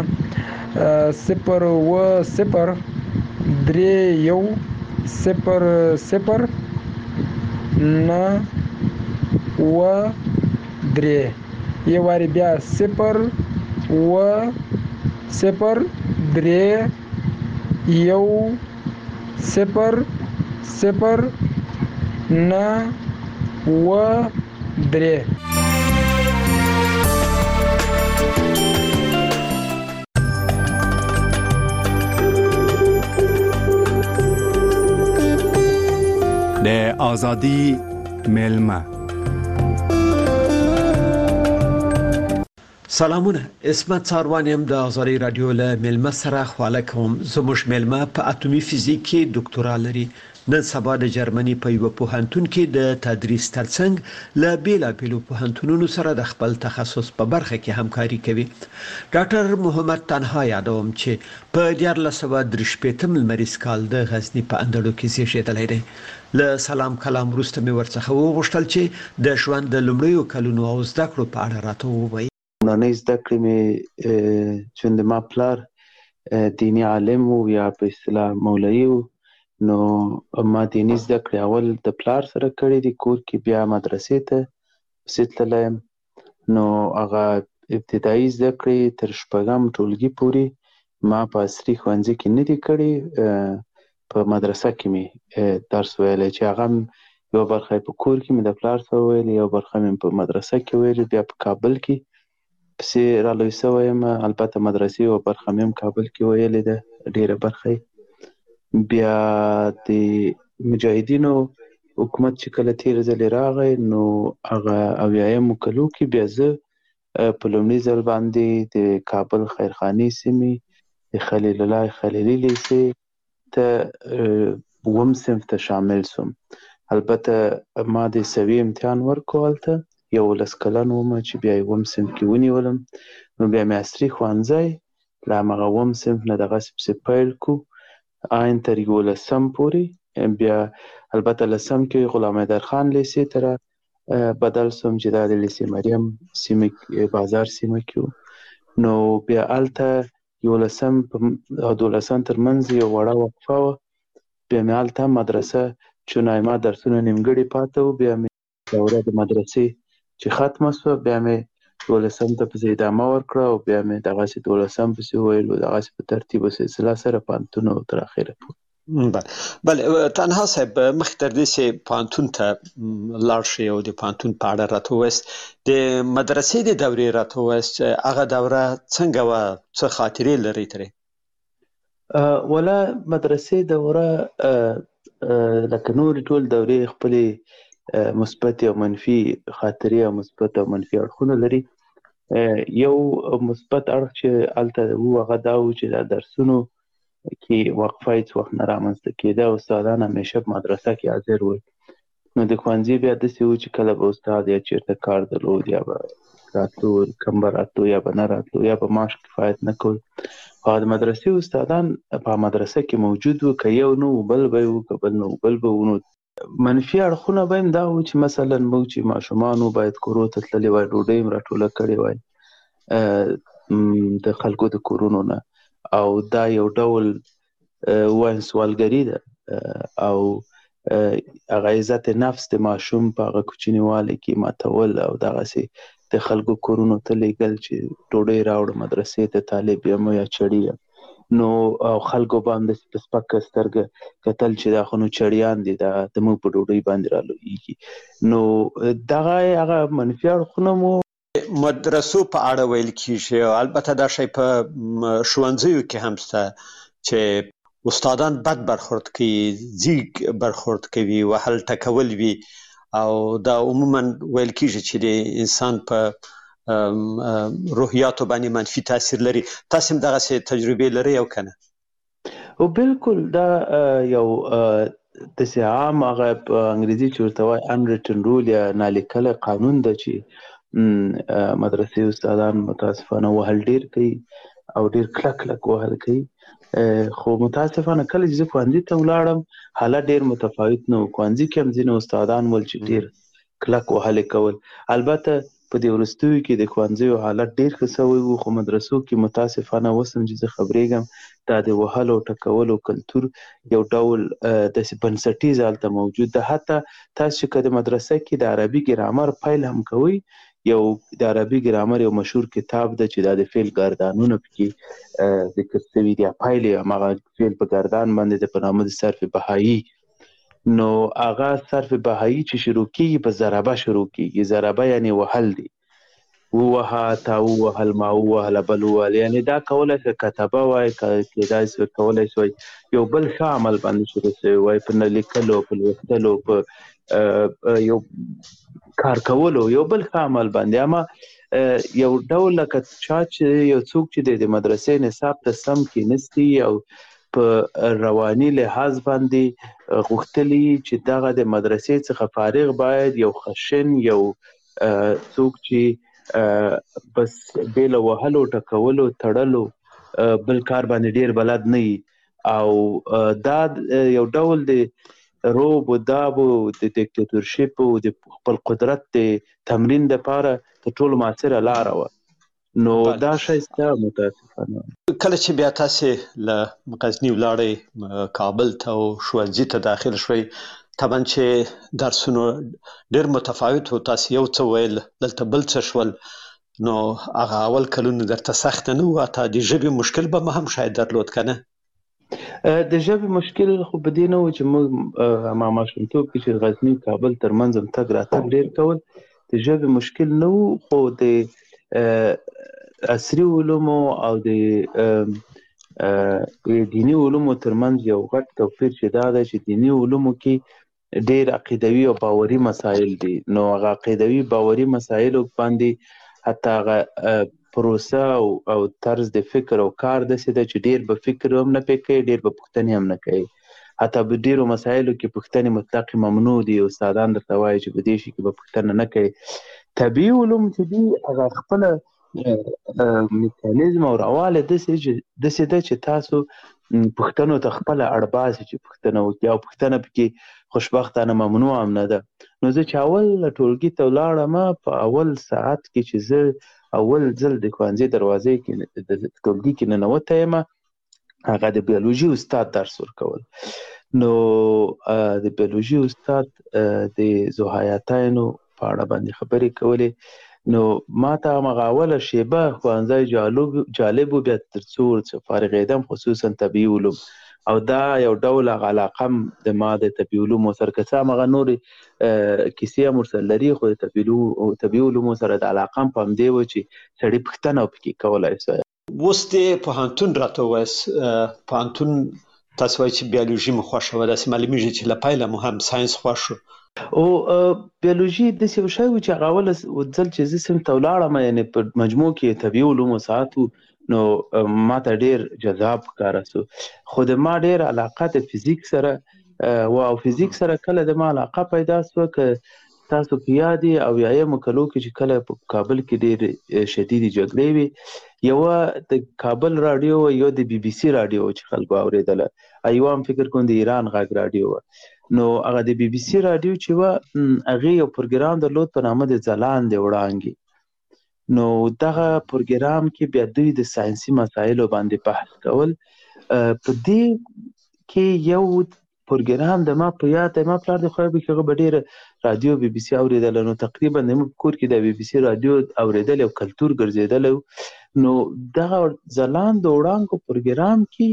0 یو واری بیا 0 0 3 یو 0 0 9 و 3 د آزادی ملمه سلامونه اسمت څاروانیم د آزادی رادیو له ملمه سره خواله کوم زموږ ملمه په اتمی فزیک کې ډاکټورا لري نن سبا د جرمني په یو پوهنتون کې د تدریس ترڅنګ له بیلابیلو پوهنتونونو سره د خپل تخصص په برخه کې همکاري کوي ډاکټر محمد تنها یادوم چې په 1938 مریض کال د غزنی په اندړو کې زیږیدلی دی له سلام کلام وروسته مې ورڅخه وغوښتل چې د ژوند د لومړیو کلونو او زده کړو په اړه راته ووایي نه زده کړې مې چې د ما پلار دینی عالم او یا په اصطلاح مولوی نو ما دیني زده کړې اول د پلار سره کړې دي کور کې بیا مدرسې ته تللم نو هغه ابتدایي زده کړې تر شپږم ټولګي پورې ما په عصري ښوونځي کې نه دي کړې په مدرسه کې مې درس ویلی چې هغه یو برخه په کور کې مې د پلار سره ویلې یو برخه مې په مدرسه کې ویلې بیا په کابل کې پسې رالوی سوی یم البته مدرسې یوه برخه مې هم کابل کې ویلې ده ډېره برخه بیا د مجاهدینو حکومت چې کله تیر ځلې راغی نو هغه اویایمو کلو کې بیا زه په لومړي ځل باندې د کابل خیرخانې سیمې د خلیل الله خلیلي لیسې ته اووم صنف ته شامل سوم البته ما د سوي امتحان ورکړو هلته 11 کلن وم چې بیا یې اووم صنف کې ونیولم نو بیا مې عصري ښوونځی له همغه اووم صنف نه دغسې پسې پیل کړو آین تر 11 پورې بیا البته لسم کې غلام حیدرخان لیسې ته بدل سوم چې دا د لیسې مریم سیمه بازار سیمه کې نو بیا هلته 11 او 12 ترمنځ یو وړه وقفه وه بیا مې هلته مدرسه چونای ما درسونه نیمګړي پاته وو بیا مې دوره د مدرسې چې ختمه سوه بیا مې 12 ته پسې ادامه ورکړه او بیا مې دغسې 12 پسې وویل دغسې په ترتیب و سلسله سره پوهنتون او تر اخره پورې بله تنها صاحب مخکې تر دې چې پوهنتون ته لاړ شئ او د پوهنتون په اړه راته ووایاست د مدرسې د دورې راته ووایاست هغه دوره څنګه وه څه خاطرې لرئ ترې ولا مدرسې دوره لکه نورې ټول دورې خپلې مثبت او منفي خاطرې او مثبت او منفي اړخونه لري. یو مثبت اړخ چې هلته و هغه دا و چې دا درسونو کې وقفه هېڅ وخت نه رامنځته کېده. استادان همیشه په مدرسه کې حاضر ول. نو د ښوونځي بیا داسې و چې کله به استاد یا چېرته کار درلود یا به راتلو، کم به راتلو یا به نه راتلو یا به معاش کفایت نه کول. او د مدرسې استادان په مدرسه کې موجود وو، که یو نه وو بل به وو، که بل نه وو بل به وو. نو منفي اړخونه به هم دا وو چې مثلا موږ چې ماشومان وو باید کورو ته تللي وای، ډوډۍ هم راټوله کړې وای د خلکو د کورونو نه، او دا یو ډول وایم سوالګري ده او هغه عزت نفس د ماشوم په هغه کوچنیوالي کې ماتول او دغسې د خلکو کورونو ته لیږل چې ډوډۍ راوړه مدرسې ته، طالب یم یا چړي یم. نو او خلکو به هم داسې په سپکه سترګه کتل چې دا خو نو چړیان دي، دا زموږ په ډوډۍ باندې رالویږي. نو دغه هغه منفي اړخونه مو مدرسو په اړه ویل کیږي، او البته دا شی په ښوونځیو کې هم شته چې استادان بد برخورد کوي، ځیږ برخورد کوي، وهل ټکول وي، او دا عموما ویل کیږي چې د انسان په روحیاتو باندې منفي تاثیر لري. تاسو هم دغسې تجربې لرئ او که نه؟ او بالکل دا یو داسې عام هغه په انګریزي چې ورته وایي unwritten rule یا نالیکلی قانون ده چې مدرسې استادان متاسفانه وهل ډېر کوي او ډېر کلک وهل کوي. خو متاسفانه کله چې زه ښوونځي ته ولاړم حالت ډېر متفاوت نه و. ښوونځي کې هم ځینې استادان ول چې ډېر کلک وهلې کول. البته په دې وروستیو کې د ښوونځیو حالت ډېر ښه سوی و، خو مدرسو کې متاسفانه اوس هم چې زه خبرېږم دا د وهلو ټکولو کلتور یو ډول داسې بنسټیز هلته موجود ده. حتی تاسو چې که د مدرسه کې د عربي ګرامر پیل هم کوئ، یو د عربي ګرامر یو مشهور کتاب ده چې دا د فعل ګردانونه پکې ذکر شوي دي، پیل یې هماغه فعل په ګردان باندې ده په نامه د صرف بهایي. نو هغه صرف بهایي چې شروع کېږي په ضربه شروع کېږي. ضربه یعنې وهل دی، ووهه، تا ووهل، ما ووهله، بل ووهل. یعنې دا کولی شي کتبه وای، کېدای شي کولی شي یو بل ښه عمل باندې شروع شوی وای، په نه لیکلو، په لوستلو، په یو کار کولو، یو بل ښه عمل باندې. اما یو ډول لکه چا چې یو څوک چې د مدرسې نصاب ته سم کېنستی او په رواني لحاظ باندې غوښتلي چې دغه د مدرسې څخه فارغ باید یو خشن، یو څوک چې بس بې له وهلو، ټکولو، تړلو بل کار باندې ډېر بلد نه وي. او دا یو ډول د روب و داب و د دیکتاتورشپ و د خپل قدرت د تمرین دپاره تر ټولو مؤثره لاره وه. نو دا شی شته متاسفانه. کله چې بیا تاسې له غزني ولاړئ کابل ته او ښوونځي ته داخل شوئ، طبعا چې درسونو ډېر متفاوت و، تاسې یو څه ویل، دلته بل څه شول، نو هغه اول کلونه درته سخته نه وه؟ حتی د ژبې مشکل به هم شاید درلود که نه؟ د ژبې مشکل خو په دې نه و چې موږ ما ماشومتوب کې چې غزني کابل ترمنځ هم تګ راتګ ډېر کول، د ژبې مشکل نه و. خو د عصري علومو او د دیني علومو ترمنځ یو غټ توپیر چې دا ده چې دیني علومو کې ډېر عقیدوي او باوري مسایل دي. نو هغه عقیدوي باوري مسایلو باندې حتی هغه پروسه او طرز د فکر او کار داسې ده چې ډېر به فکر هم نه پې کوي، ډېر به پوښتنې هم نه کوي. حتی په ډېرو مسایلو کې پوښتنې مطلق ممنوع دي. استادان درته وایي چې په دې شي کې به پوښتنه نه کوي. طبیعي علوم چې دي هغه خپله میکانیزم او رواله داسې ده چې تاسو پوښتنو ته خپله اړ باسي چې پوښتنه وکړي، او پوښتنه پکې خوشبختانه ممنوع هم نه ده. نو زه چې اول ټولګي ته ولاړم، په اول ساعت کې چې زه اول ځل د ښوونځي دروازې کې د ټولګي کې ننوتی یم، هغه د بیولوژي استاد درس ورکول. نو د بیولوژي استاد د ذوحیاتینو په اړه باندې خبرې کولې. نو ما ته همغه اوله شیبه ښوونځی جالب و، بیا تر څو فارغېدم خصوصا طبیعي علوم، او دا یو ډول هغه علاقه هم د ما د طبیعي علومو سره، که څه هم هغه نورې کیسې هم ورسره لري، خو د طبیعي علومو سره د علاقه هم په همدې و چې سړي پوښتنه پکې کولی شي. اوس د پوهنتون راته ووایاست پوهنتون تاسو وایئ چې بیولوژي مو خوښه وه داسې معلومیږي چې له پیله مو هم ساینس خوښ و او بیولوژي داسې یو شی و چې هغه اوله ځل چې زه صنف ته ولاړم یعنې په مجموع کې طبیعي علومو ساعت و نو ما ته ډېر جذاب ښکاره سو خو د ما ډېر علاقه د فزیک سره او فزیک سره کله د ما علاقه پیدا سوه که تاسو په یاد او یایمو کلو کې چې کله په کابل کې ډېرې شدیدې جګړې وې یوه د کابل راډیو یو د بي بي سي راډیو چې خلکو اورېدله یوه هم فکر کوم د ایران غږ راډیو وه نو هغه د بي بي سي راډیو چې وه هغې یو پروګرام درلود په نامه د ځلاندې وړانګې نو دغه پروګرام کې بیا دوی د ساینسي مسایلو باندې بحث کول په دې کې یو پروګرام د ما په یاد دی ما پلار د خدای به هغه به ډېره رادیو بي بي سي اورېدله نو تقریبا زموږ په کور کې د بي بي سي رادیو اورېدل یو کلتور ګرځېدلی نو دغه ځلاند د وړانګو پروګرام کې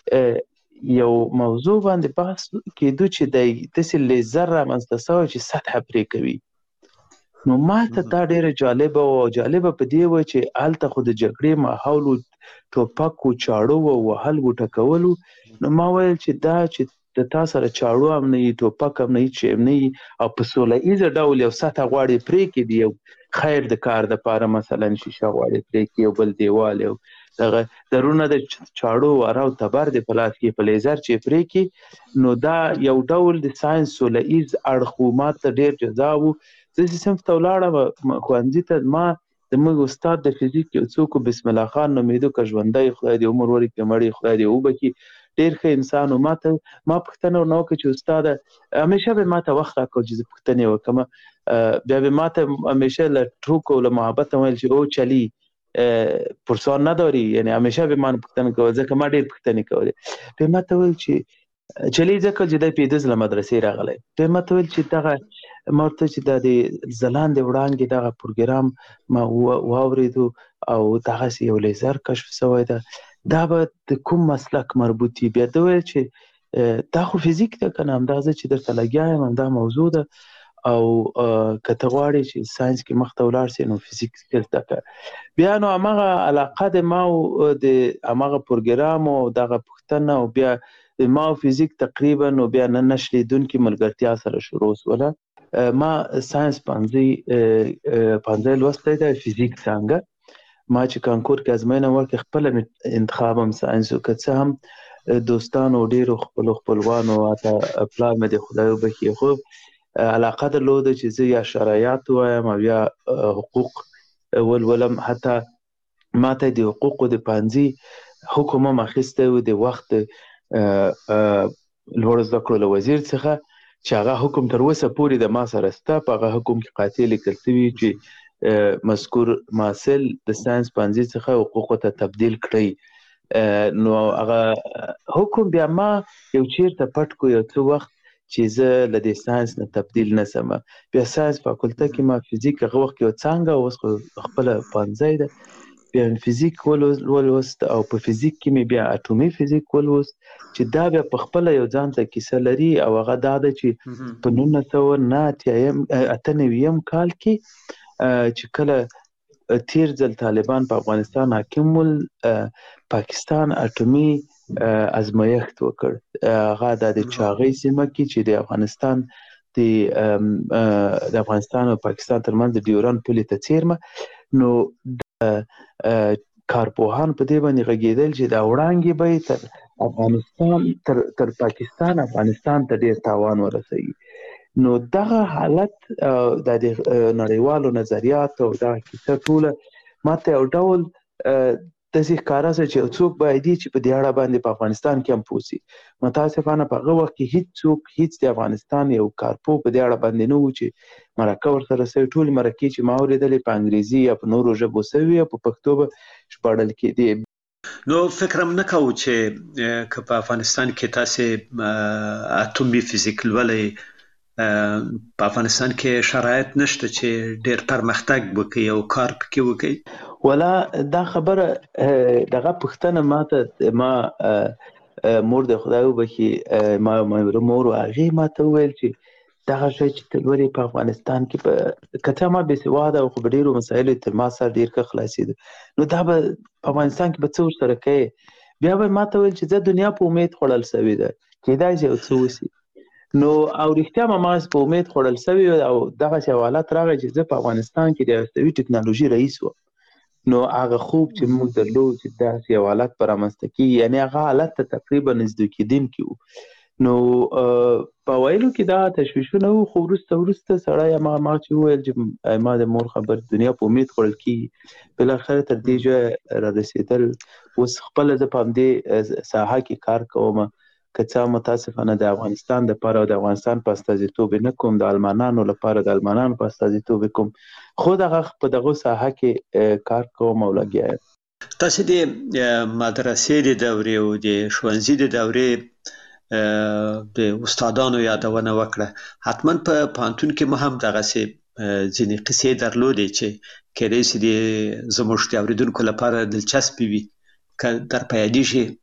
یو موضوع باندې بحث کېدو چې دی داسې لیزر رامنځته سوی چې سطحه پرې کوي نو ما ته دا ډېره جالبه وه او جالبه په دې وه چې هلته خو د جګړې ماحول و ټوپک و چاړو و وهل و ټکول نو ما ویل چې دا چې د تا سره چاړو هم نه وي ټوپک هم نه وي چې هم نه وي او په سوله ایزه ډول یو سطحه غواړې پرې کړي یو خیر د کار دپاره مثلا شیشه غواړې پرې کړي یو بل دیوال یو دغه درونه د چاړو واره او تبر د په لاس کې په لیزر چې پرې کړي نو دا یو ډول د ساینس سوله ایز اړخ و ما ته ډېر جذاب و زه چې صنف ته ولاړم ښوونځي ته ما زموږ استاد د فزیک یو څوک بسم الله خان نومېدو که ژوندی خدای دې عمر ورکړي مړی خدای دې وبخي ډېر ښه انسان و ما پوښتنه ورنه وکړه چې استاده همیشه به ما ته وخت راکړو چې زه پوښتنې وکړم بیا به ما ته همیشه له ټوکو له محبت ویل چې او چلی پرسان نداری یعنی همیشه به ما پوښتنه کوله ځکه ما ډېر پوښتنې کولې بیا ما ته ویل چې چلی ځکه چې دی پیدز له مدرسې راغلی بیا ما ته ویل چې دغه ما ورته چې دا د ځلاندې وړانګې دغه پروګرام ما واورېدو او دغسې یو لیزر کشف سوی ده دا به د کوم مسلک مربوط وي بیا ده ویل چې دا خو فزیک ده که نه همدا زه چې درته لګیا یم همدا موضوع ده او که ته غواړې چې ساینس کې مخته ولاړ سې نو فزیک زده کړه بیا نو هماغه علاقه د ما او د هماغه پروګرام او دغه پوښتنه او بیا د ما او فزیک تقریبا نو بیا نه نشلیدونکې ملګرتیا سره شروع سوله ما ساینس پنځه لوستی دی فزیک څانګه ما چې کانکور کې ازموینه وکړې خپله مې انتخاب هم ساینس و که څه هم دوستانو ډېرو خپلوانو حتی پلار مې د خدای وبخي خو علاقه درلوده چې زه یا شرایط ووایم او یا حقوق ولولم حتی ما ته د حقوقو د پوهنځي حکم هم اخیستی و د وخت لوړو زده کړو له وزیر څخه چې هغه حکم تر اوسه پورې د ما سره شته په هغه حکم کې قاطع لیکل شوي چې مذکور محصل د ساینس پوهنځي څخه حقوقو ته تبدیل کړئ نو هغه حکم بیا ما یو چیرته پټ کو یو څه وخت چې زه له دې ساینس نه تبدیل نه سم بیا ساینس فاکولته کې ما فزیک هغه وخت کې یو څانګه اوس خو خپله پوهنځی ده بیا فزیک ولوست او په فزیک کې مې بیا اټومي فزیک ولوست چې دا بیا په خپله یو ځان ته کیسه لري او هغه دا ده چې په 1998 کال کې چې کله تیر ځل طالبان په افغانستان حاکم ول پاکستان اټومي ازمایښت وکړ هغه د چاغۍ سیمه کې چې د افغانستان او پاکستان ترمنځ د ډیورند پولې ته څیرمه نو کارپوهان په دې باندې غږېدل چې دا وړانګې به تر افغانستان تر پاکستان افغانستان ته ډېر تاوان ورسوي نو دغه حالت د نړیوالو نظریاتو او دغه کیسه ټوله ما ته یو ډول داسې ښکاره شوه چې یو څوک باید چې په دې اړه باندې په افغانستان کې هم پوه شي متاسفانه په هغه وخت کې هیڅ د افغانستان یو کارپوه په دې اړه باندې نه و چې مرکه ورسره شوې ټولې مرکې چې ما اورېدلې په انګریزي یا په نورو ژبو شوي او په پښتو به ژباړل کېدې نو فکر هم نه کوو چې که په افغانستان کې تاسې اټومي فزیک لولئ په افغانستان کې شرایط نشته چې ډېر پرمختګ وکړي او کار پکې وکړي ولا دا خبره دغه پوښتنه ما مور د خدای وبخي ما مور هغې ما ته وویل چې دغه شی چې تلوري په افغانستان کې په کته ما به سواده او خو ډیرو مسایلو تر ما سره ډیر ښه خلاصید نو دا به په افغانستان کې به څه سره کوي بیا به ما ته ویل چې د دنیا په امید خړل سوي ده کېدای شي او څه وسی نو او رښتیا ما په امید خړل سوي او دغه حوالات راغی چې زه په افغانستان کې د استوي ټکنالوژي رئیس و نو هغه خوب چې موږ درلود چې دا حوالات پر امستکی یعنی هغه حالت ته تقریبا نزدیک کېدین کیو نو په وایلو کې دا تشویشونه خو ورسته سړی ما چې وویل چې ما د مور خبر دنیا په امید خوړل کېږي بالاخره تر دې ځایه رارسېدل اوس خپله زه په همدې ساحه کې کار کوم که څه متاسفانه د افغانستان دپاره او د افغانستان په استازیتوب نه کوم د المانانو لپاره د المانانو په استازیتوب کوم خو دغه په دغه ساحه کې کار کوم او لګیا یم تاسو د مدرسې د دورې او د ښوونځي د دورې د استادانو یادونه وکړه حتما په پانتون کې مو هم دغسې ځینې قصې درلودې چې کېدای شي د زموږ د اورېدونکو لپاره دلچسپې وي که در په یادېږي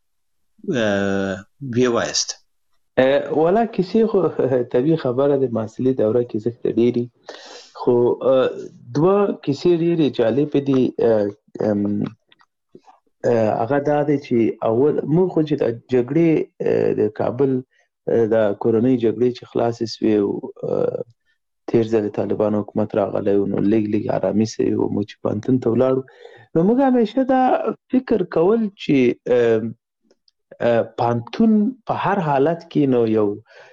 ویې وایاست والا کیسې خو طبیعي خبره د محصلي دوره کې زښته ډېري خو دوه کیسې ډېرې جالبې دي هغه دا دی چې اول موږ خو چې د جګړې د کابل د کورنۍ جګړې چې خلاصې سوې او تېر ځل طالبانو حکومت راغلی و نو لږ ارامي سوې و موږ چې پوهنتون ته ولاړو نو موږ همیشه دا فکر کول چې پوهنتون په هر حالت کې نو یو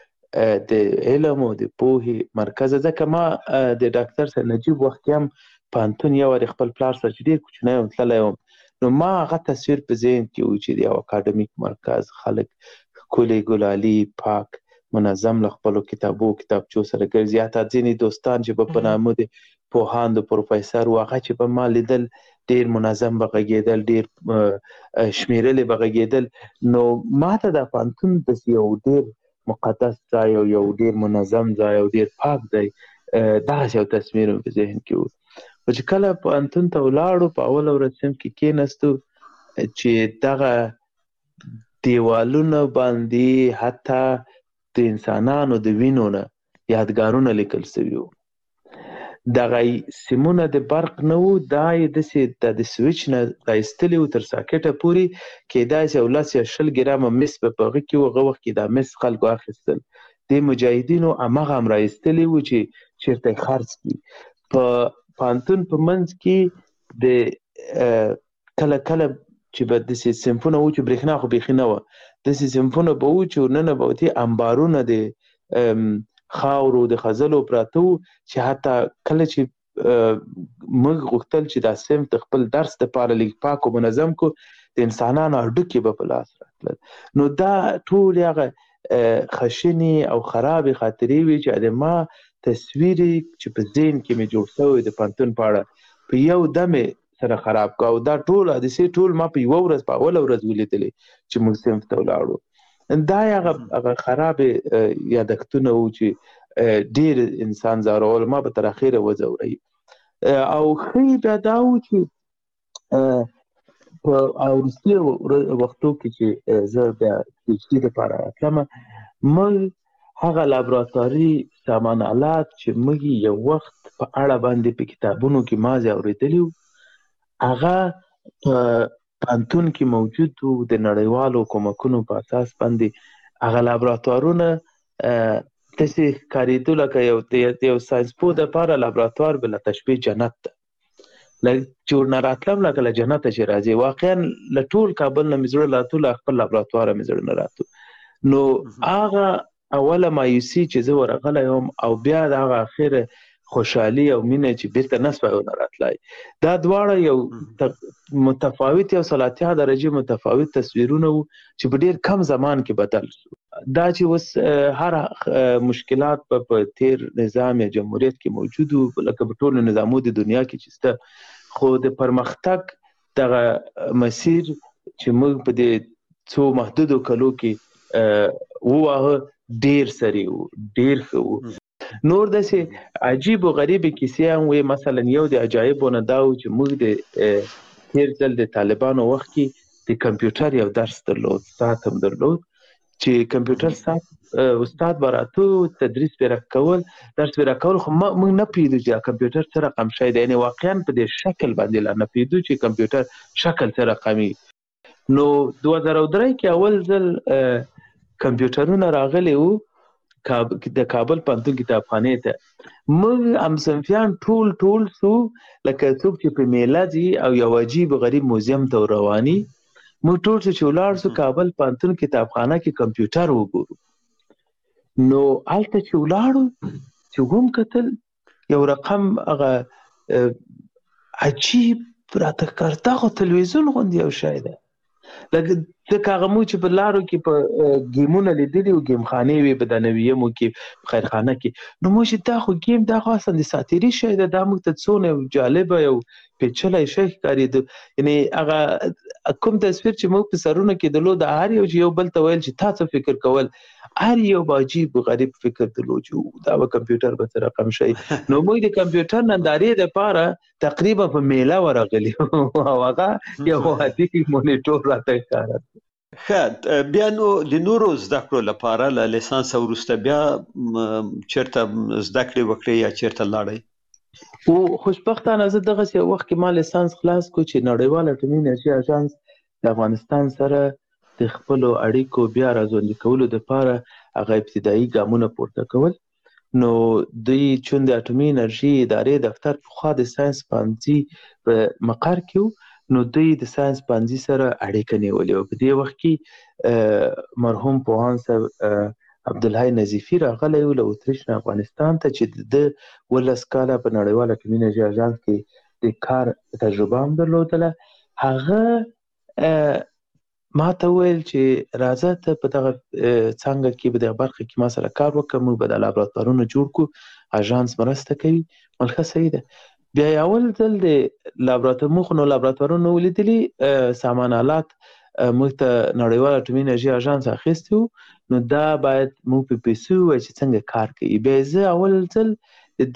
د علم او د پوهې مرکز ځکه ما د ډاکټر سید نجیب وخت کې هم پوهنتون یو وارې خپل پلار سره چې ډېر کوچنی وم تللی وم نو ما هغه تصویر په ذهن کې و چې د یو اکاډمیک مرکز خلک ښکلي ګلالي پاک منظم له خپلو کتابچو سره ګرځي حتی ځینې دوستان چې به په نامه د پوهاند پروفیسر و هغه چې به ما لیدل ډېر منظم به غږېدل ډېر شمېرلې به غږېدل نو ما ته د پوهنتون داسې یو ډېر مقدس ځای او یو ډېر منظم ځای او ډېر پاک ځای دغسې یو تصویر مې په ذهن کې و خو چې کله پوهنتون ته ولاړو په اوله ورځ صنف کې کېناستو چې دغه دیوالونه باندې حتی د انسانانو د وینو نه یادګارونه لیکل سوي وو دغه سیمونه د برق نه وو دا یې داسې د سویچ نه رایستلي وو تر ساکټه پورې کېدای شي 10 یا 20 ګرامه مس په هغه کې وو هغه وخت کې دا مس خلکو اخیستل د مجاهدینو هماغه هم رایستلي وو چې چېرته یې خرڅ کړي په پوهنتون په منځ کې د کله کله چې به داسې صنفونه وو چې برېښنا خو بیخي نه وه داسې صنفونه به وو چې ورننه به وتې امبارونه د خاورو د خځلو پراته وو چې حتی کله چې موږ غوښتل چې دا صنف د خپل درس دپاره لږ پاک او منظم کو د انسانانو هډوکي به په لاس راتلل نو دا ټولې هغه خشنې او خرابې خاطرې وې چې د ما تصویر چې په ذهن کې مې جوړ شوی د پوهنتون په اړه په یو دم سره خراب کا او دا ټول حادثې ټول ما په یوه ورځ په اوله ورځ ولیدلې چې موږ صنف ته ولاړو دا هغه خرابې یادښتونه وو چې ډېر انسان ځارول ما به تر اخره وځوروي او ښه بیا دا وو چې په وروستي وختو کې چې زه بیا پی ایچ ډي دپاره راتلم موږ هغه لابراتواري سامان آلات چې موږ یو وخت په اړه باندې په کتابونو کې مازې اورېدلي وو هغه په پوهنتون کې موجود وو د نړیوالو کومکونو په اساس باندې هغه لابراتوارونه داسې ښکارېدو لکه د یو ساینسپوه دپاره لابراتوار به له تشبیه جنت ده چې ورنه راتلم لکه له جنته چې راځي واقعا له ټول کابل نه مې زړه راتلو له خپل لابراتواره مې زړه نه راتلو نو هغه اوله مایوسي چې زه ورغلی وم او بیا د هغه اخره خوشحالي او مینه چې بیرته نه سوی ونه راتلی دا دواړه یو متفاوت یو سلاتیا درجې متفاوت تصویرونه وو چې په ډېر کم زمان کې بدل شو دا چې اوس هر مشکلات په تیر نظام یا جمهوریت کې موجود وو لکه په ټولو نظامو د دنیا کې چې شته خو د پرمختګ دغه مسیر چې موږ په دې څو محدودو کلو کې وواهه ډېر سری وو ډېر ښه وو نور داسې عجیب و غریبې کیسې هم وې مثلا یو د عجایبو نه دا و چې موږ د تېر ځل د طالبانو وخت کې د کمپیوټر یو درس درلود ساعت هم درلود چې کمپیوټر صاحب استاد براتو تدریس به راکول درس به راکول خو موږ نه پیدو چې کمپیوټر څه رقم شي دی، یعنی واقعا په دې شکل باندې لا نه پیدو چې کمپیوټر شکل څه رقمي. نو 2003 کې اول ځل کمپیوټرونه راغلي وو د کابل پوهنتون کتابخانې ته. موږ هم صنفیان ټول سو لکه څوک چې په میله ځي او یو عجیب غریب موزیم ته رواني. موږ ټول چې ولاړ سو کابل پوهنتون کتابخانه کې کمپیوټر وګورو. نو هلته چې ولاړو چې هم کتل یو رقم هغه عجیب راته کارته خو تلویزیون غوندې یو شی ده. لکه ځکه هغه موږ چې په لارو کې په ګیمونه لیدلي و، ګیم خانې وې په دنویمو کې په خیرخانه کې. نو موږ چې دا خو ګیم دا خو اصلا د ساتیري شی ده، دا موږ ته څونه جالبه یو پیچلی شی ښکارېده. یعنې هغه کوم تصویر چې موږ په سرونه کې درلود هر یو چې یو بل ته ویل چې تا څه فکر کول، هر یو به عجیب غریب فکر درلود چې دا به کمپیوټر به څه رقم شي. نو موږ د کمپیوټر نندارې دپاره تقریبا په میله ورغلي او هغه یو عادي مونیټور راته ښکاره. ښه، بیا نو د نورو زده کړو لپاره له لیسانس وروسته بیا چېرته زده کړې وکړې یا چېرته لاړئ؟ او خوشبختانه زه دغسې یو وخت کې ما لیسانس خلاص کړو چې نړیوال اټومي انرژي اژانس د افغانستان سره د خپلو اړیکو بیا راژوندي کولو دپاره هغه ابتدایي ګامونه پورته کول. نو دوی چون د اټومي انرژي ادارې دفتر پخوا د ساینس پوهنځي په مقر کې و، نو دوی د ساینس پوهنځي سره اړیکه نیولې وه. په دې وخت کې مرحوم پوهاند صاحب عبدالحی نظیفي راغلی و له اتریش نه افغانستان ته چې د 11 کاله په نړیوال اټومي انرژي اژانس کې د کار تجربه هم درلودله. هغه ما ته وویل چې راځه ته په دغه څانګه کې په دغه برخه کې ما سره کار وکړه، موږ به د لابراتوارونو جوړ کړو، اژانس مرسته کوي. ښه صحیح ده. بیا یې اول ځل د لابراتوار نو لابراتوارونو ولیدلي سامان آلات موږ ته نړیوال اټومي انرژي اژانس اخیستی و، نو دا باید موږ په پیسو ووایو چې څنګه کار کوي. بیا زه اول ځل د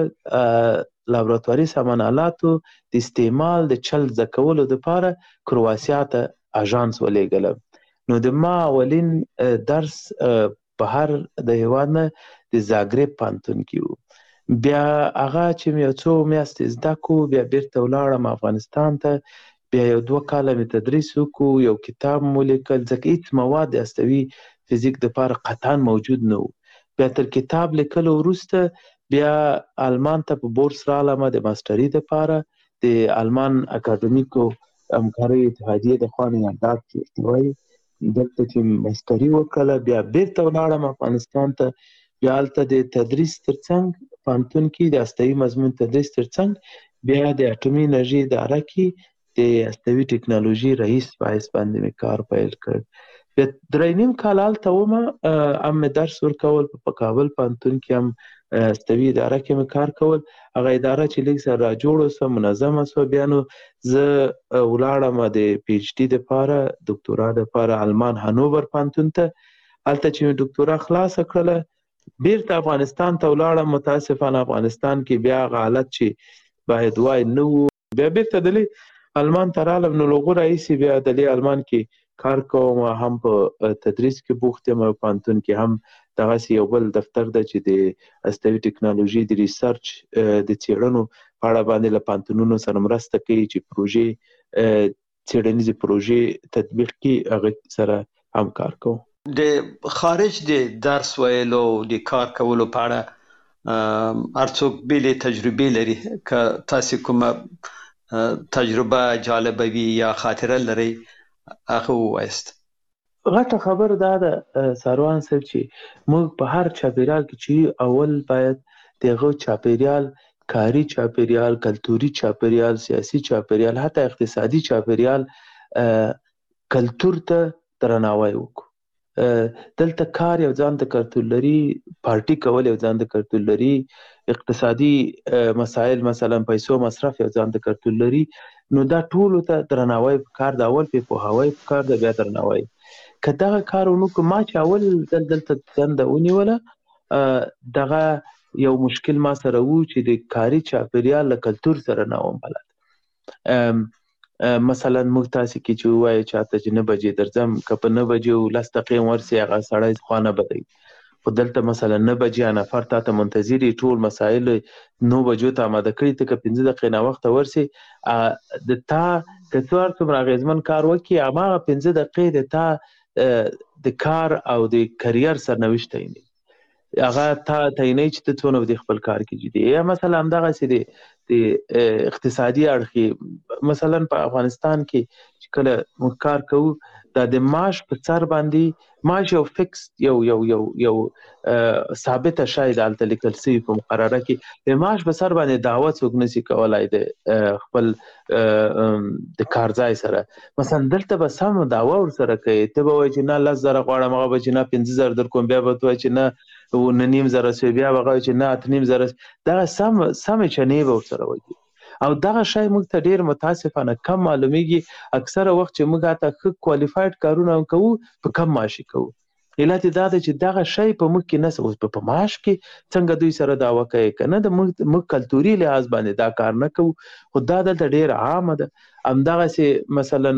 دغه لابراتواري سامان آلاتو د استعمال د چل زده کولو دپاره کرواسیا ته اژانس ولېږلم. نو د ما اولین درس بهر د هېواد نه د زاګرب پوهنتون کې و. بیا هغه چې مې یو څو میاشتې زده کړو، بیا بیرته ولاړم افغانستان ته. بیا یو 2 کاله مې تدریس وکړو، یو کتاب مو لیکل، ځکه هېڅ مواد د هستوي فزیک دپاره قطعا موجود نه و. بیا تر کتاب لیکلو وروسته بیا آلمان ته په بورس رالم د ماسټري دپاره د آلمان اکاډمیکو همکارۍ اتحادیې د خوا نیالداد کې وایي. دلته چې ماسټري وکړله بیا بیرته ولاړم افغانستان ته. بیا هلته د تدریس ترڅنګ پوهنتون کې د هستوي مضمون تدریس ترڅنګ بیا د اټومي انرژي اداره کې د هستوي ټکنالوژي رئیس په حیث باندې مې کار پیل کړ. بیا 3.5 کال هلته ومه، هم مې درس ورکول په کابل پوهنتون کې، هم هستوي اداره کې مې کار کول. هغه اداره چې لږ سره راجوړه سوه، منظمه سوه. بیا نو زه ولاړم د پی ایچ ډي دپاره، دکتورا دپاره آلمان هانوور پوهنتون ته. هلته چې مې دکتورا خلاصه کړله بیرته افغانستان ته ولاړم. متاسفانه افغانستان کې بیا هغه حالت چې باید وای نه و. بیا بیرته دلې آلمان ته رالم. نو له هغو راهیسې بیا دلې آلمان کې کار کوم، هم په تدریس کې بوخت یم، او پوهنتون کې هم دغسې یو بل دفتر ده چې د هستوي ټکنالوژي د ریسرچ د څېړنو په اړه باندې له پوهنتونونو سره مرسته کوي چې پروژې څېړنیزې پروژې تطبیق کړي، هغه سره هم کار کوم. د خارج د درس ویلو د کار کولو په اړه هر څوک بېلې تجربې لري. که تاسې کومه تجربه جالبه وي یا خاطره لرئ هغه ووایاست. غټه خبر دا ده ساروان صاحب چې موږ په هر چاپیریال کې چې اول باید د هغه چاپیریال، کاري چاپیریال، کلتوري چاپیریال، سیاسي چاپیریال، حتی اقتصادي چاپیریال، کلتور ته درناوی وکړو. دلته کار یو ځان ته کلتور لري، پارټي کول یو ځان ته کلتور لري، اقتصادي مسایل مثلا پیسو مصرف یو ځان ته کلتور لري. نو دا ټولو ته درناوی پکار ده. اول پې پوهاوی پکار ده، بیا درناوی. که دغه کار ونه کړو، ما چې اول ځل دلته دنده ونیوله، دغه یو مشکل ما سره و چې د کاري چاپیریال له کلتور سره نه وم بلد. مثلا موږ تاسو کې چې وایي چاته چې 9 بجې درځم که په 9 بجې 10 دقیقې ورسي هغه سړی خوانه بدی خو دلته مثلا 9 بجې نفر ته منتظر ټول مسایل 9 بجو ته آماده کړي ته 15 دقیقې نه وخت ورسي د تا کڅوړ څومره غیزمن کار وکي هغه 15 دقیقې د تا د کار او د کرییر سرنوشت دی هغه تا تعینې چې ته څونه د خپل کار کې جدي یا مثلا همدغه سي د اقتصادي اړخي مثلا په افغانستان کې کله موږ کار کوو د معاش په سر باندې معاش یو فکس یو ثابت شاید الته لیکل سي په مقرره کې د معاش په سر باندې دعوت وګنسي کولای د خپل د کارځای سره مثلا دلته به سم دعوه ور سره کوي ته به وایي چې نه 10,000 غواړم هغه به چې نه 15,000 در کوم بیا به وایي چې نه 9,500 بیا به وایي چې نه 8,500 دا سم چنې به ور سره وایي او دغه شای موږ ته ډیر متاسفانه کم معلومیږي اکثره وخت چې موږ ته ښه کوالیفاید کارونه کوو په کم معاشي کوو علت دا ده چې دغه شای په موږ کې نه اوس په معاش کې څنګه دوی سره دعوه کوي کنه د موږ کلتوري لحاظ باندې دا کار نه کوو خو دا دلته ډیر عام ده همدغه سي مثلا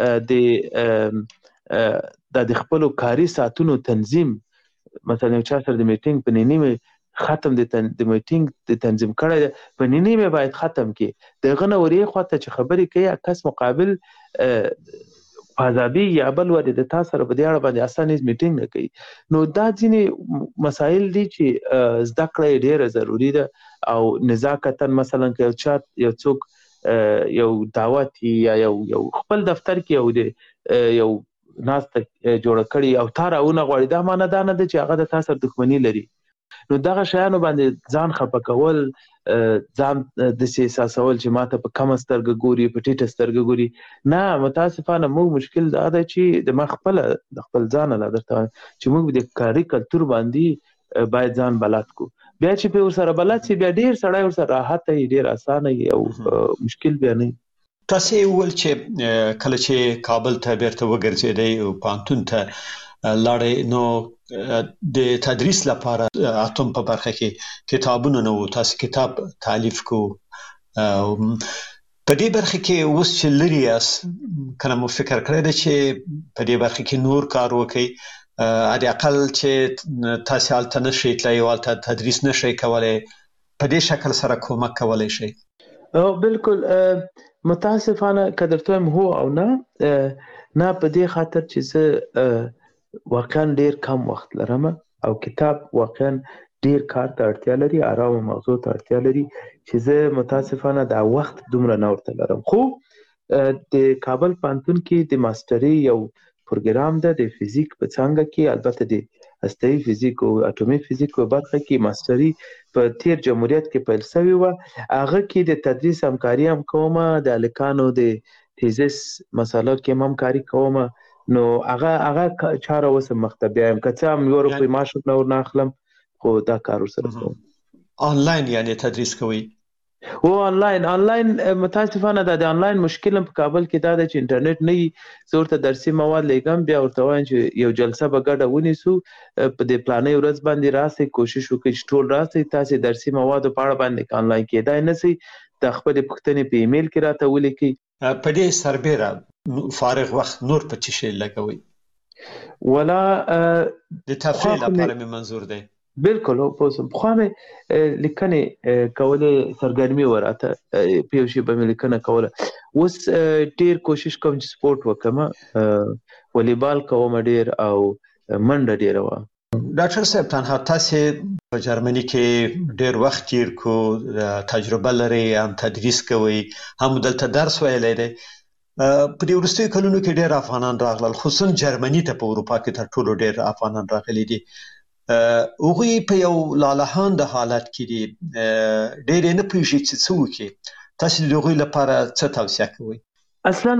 د خپل کاري ساعتونو تنظیم مثلا یو چا سره د میټینګ په نیمه ختم د میټینګ د تنظیم کړی په نیمه باید ختم کی دغه نورې خواته چې خبرې کوي کس مقابل فاضابي یا بل ور د تاسو سره په دې اړه باندې اسانه میټینګ نه کوي نو دا ځینې مسایل دي چې زده کړه ډیره ضروری ده او نزاکتاً مثلا که یو څوک یو دعوت یا یو خپل دفتر کې یو ناس ته جوړ کړي او تاراونه غوړي دا معنی دا نه ده چې هغه د تاسو سره دښمنی لري نو دغه شیانو باندې ځان خپه کول ځان د احساسول چې ماته په کم سترګه ګوري په ټیټه سترګه ګوري نه متاسفانه موږ مشکل دا ده چې د خپل ځان لا درته چې موږ د کاري کلتور باندې باید ځان بلد کو بیا چې په سره بلد سي بیا ډیر سړی ور سره راحت ډیر اسانه او مشکل بیا نه تاسو ول چې کله چې کابل ته بیرته وګرځیدئ او پانتون ته لاړې نو د تدریس لپاره اتم په برخه کې کتابونه نو تاسو کتاب تالیف کو په دې برخه کې اوس چې لري اس کنه مو فکر کړی دی چې په دې برخه کې نور کار وکړي علي اقل چې تاسو حالت نشئ تلای او تدریس نشئ کولای په دې شکل سره کومک کولای شي بالکل متاسفانه قدرته هو او نه په دې خاطر چې زه واقعا ډیر کم وخت لرم او کتاب واقعا ډیر کار ته اړتیا لري آرام موضوع ته اړتیا لري چې زه متاسفانه دا وخت دومره نه ورته لرم خو د کابل پانتون کې د ماستري یو پروګرام ده د فزیک په څنګه کې البته د هسته‌ای فزیک او اټومي فزیک په برخه کې ماستري په تیر جمهوریت کې پیل شوی و هغه کې د تدریس همکاري هم کوم د الکانو د تیزس مسالو کې همکاري کوم نو هغه چاره وسه مختبه هم کته هم یو روپی معاش نور نه اخلم خو دا کار سره کوم آنلاین یعنی تدریس کوي او آنلاین متاسفانه د آنلاین مشکل په کابل کې دا د انټرنیټ نه زورته درسي مواد لګم بیا ورته وایم چې یو جلسه به ګډه ونیسو په دې پلانې ورځ باندې راسي کوشش وکړئ چې ټول راسي تاسو درسي مواد په اړه باندې آنلاین کېدای نه سي د خپل پښتنې په ایمیل کې راته ولیکي په دې سربېره فارغ وخت نور په څه شي لګوي ولا د تفریح لپاره مې منظور دی بالکل په خو مې لیکنه کوله سرګرمي وراته پیوشي به مې لیکنه کوله اوس ډیر کوشش کوم چې سپورت وکم والیبال کوم ډیر او منډه ډیر و ډاکټر صاحب تنها تاسو په جرمني کې ډیر وخت تیر کو تجربه لري هم تدریس کوي هم دلته درس ویلی دی په دې وروستیو کلونو کې ډیر افغانان راغلل خصوصا جرمني ته په اروپا کې تر ټولو ډیر افغانان راغلي دي هغوی په یو لالهانده حالت کې دي ډېر نه پوهېږي چې څه وکړي تاسو د هغوی لپاره څه توصیه کوئ اصلا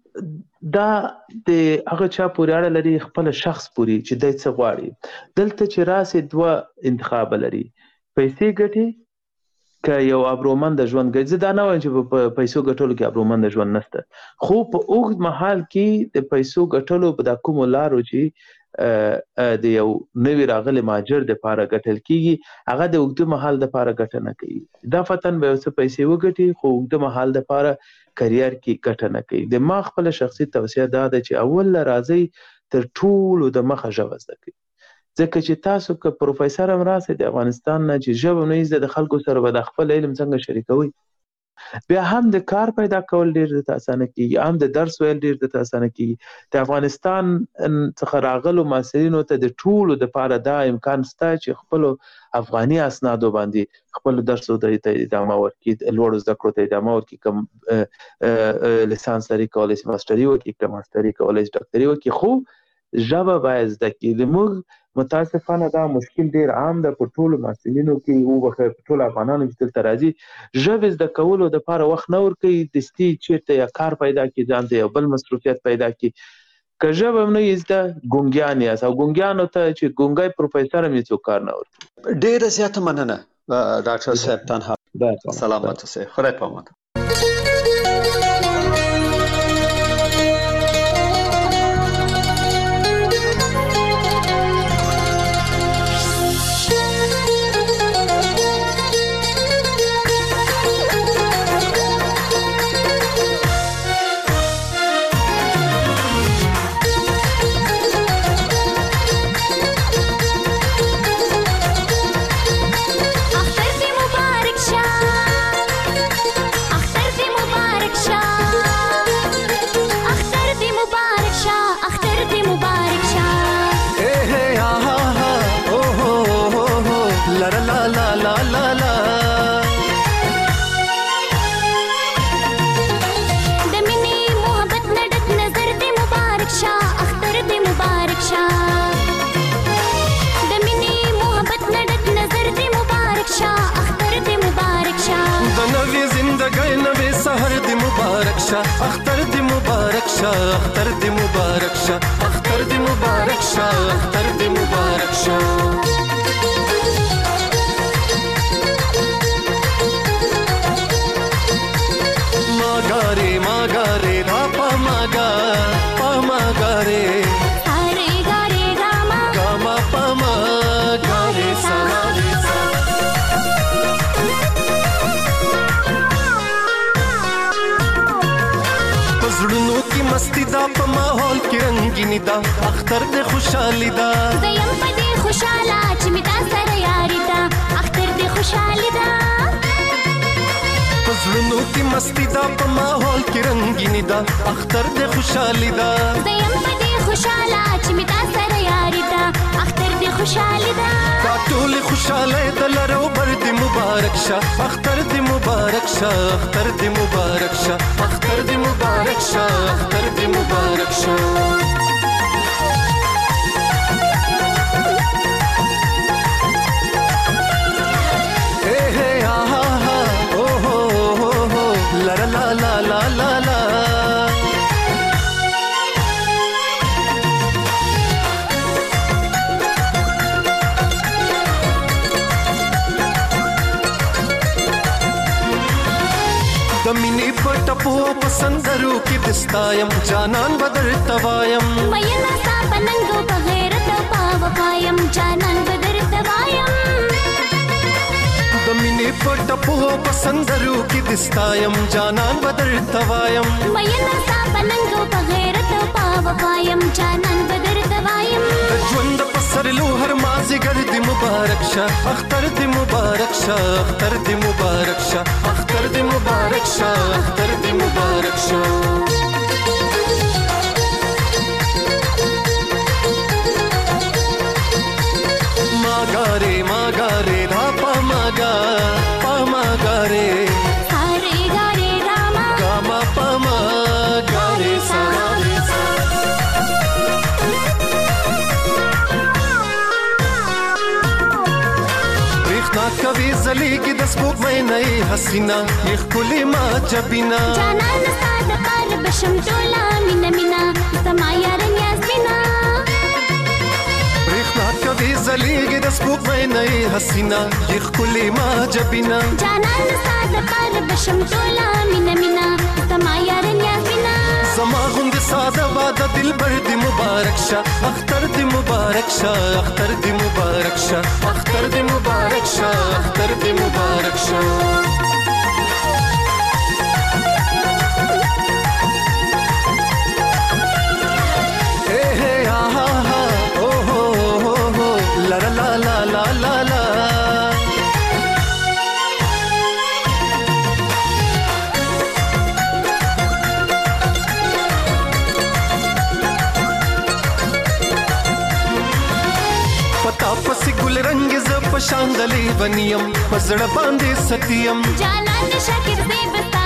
دا د هغه چا پورې اړه لري خپل شخص پورې چې دی څه غواړي دلته چې راسي دوه انتخاب لري پیسې ګټي که یو ابرومند ژوند کوي. زه دا نه وایم چې په پیسو ګټلو کې ابرومند ژوند نشته، خو په اوږد مهال کې د پیسو ګټلو په د کومو لارو چې د یو نوي راغلي مهاجر دپاره ګټل کېږي هغه د اوږده مهال دپاره ګټه نه کوي. دا فتن به یو څه پیسې وګټي خو اوږده مهال دپاره کریر کې ګټه نه کوي. د ما خپله شخصي توصیه دا ده چې اول راځئ تر ټولو د مخه ژبه زده کړئ، ځکه چې تاسو که پروفیسر هم راسئ د افغانستان نه چې ژبه نه زده د خلکو سره به د خپل علم څنګه شریکوئ، بیا هم د کار پیدا کول ډېر درته اسانه کېږي، هم د درس ویل ډېر درته اسانه کېږي. د افغانستان څخه راغلو محصلینو ته د ټولو دپاره دا امکان شته چې خپلو افغاني اسنادو باندې خپل درسو ته ادامه ورکړي، لوړو زده کړو ته ادامه ورکړي، که لیسانس لري کولی شي ماسټري وکړي، که ماسټري کولی شي ډاکټري وکړي، خو ژبه باید زده کړي. زموږ متاسفانه دا مشکل ډیر عام ده په ټولو محصلینو کې، وبخښئ په ټولو افغانانو چې دلته راځي ژبې زده کولو دپاره وخت نه ورکوي، دستي چېرته یا کار پیدا کړي، ځان ته یو بل مصروفیت پیدا کړي. که ژبه هم نه یې زده ګونګیان یاست، او ګونګیانو ته چې ګونګی پروفیسر هم یې څوک کار نه ورکوي. ډېره زیاته مننه ډاکټر صاحب تنها سلامت اوسئ، خدای په امان. اختر دی مبارک شاه، اختر دی مبارک شاه، اختر دی مبارک شاه، اختر دی مبارک شاه. ماگاره ماگاره را پا ماگا پا ماگاره اره گاره گاما گاما پا ماگاره سواره سا. زړونو کې مستی دا په ماحول کې رنگینی دا اختر دې خوشحالي دا زیم په دې خوشاله چې می تاسو سره یاري دا اختر دې خوشحالي دا زړونو کې مستی دا په ماحول کې رنگینی دا اختر دې خوشحالي دا زیم په دې خوشاله چې می تاسو سره یاري دا اختر دې خوشحالي دا ټول خوشاله د لرو بر دې مبارک شه اختر دې مبارک شه اختر دې مبارک شه اختر دې مبارک شه اختر دې مبارک شه. دمینی پټپو پسندرو کې دستایم جانان بدر توایم مېنا سا پننګو بغیرت پاو قایم جانان بدر توایم دمینی پټپو پسندرو کې دستایم جانان بدر توایم مېنا سا پننګو بغیرت پاو قایم جانان بدر توایم ژوند پسر لو هر مازی ګرد مبارک شه اختر دې مبارک شه اختر دې مبارک شه اختر دې مبارک شه اختر دې مبارک شه. ماگاره ماگاره را پا ماگا پا ماگاره اره گاره گاما گاما پا ماگاره سواره سا. کوي زلیږي د سپوږمۍ نه حسینا یخ کلی ما جبینا جانان ساده پر بشم ټولا مینا مینا سما یار نیاز مینا برېښنا کوي زلیږي رڼیږي د سپوږمۍ نه حسینا یې ښکلې ما جبینا جانان ساده پر بشم ټوله مینا مینا زما یارن یاسینا زما غوندې ساده واده دلبر دې مبارک شه اختر دې مبارک شه اختر دې مبارک شه اختر دې مبارک شه اختر دې مبارک شه رنگ ز پشاندلی بنیم پزړه باندې ستیم جانان شاکر دې بس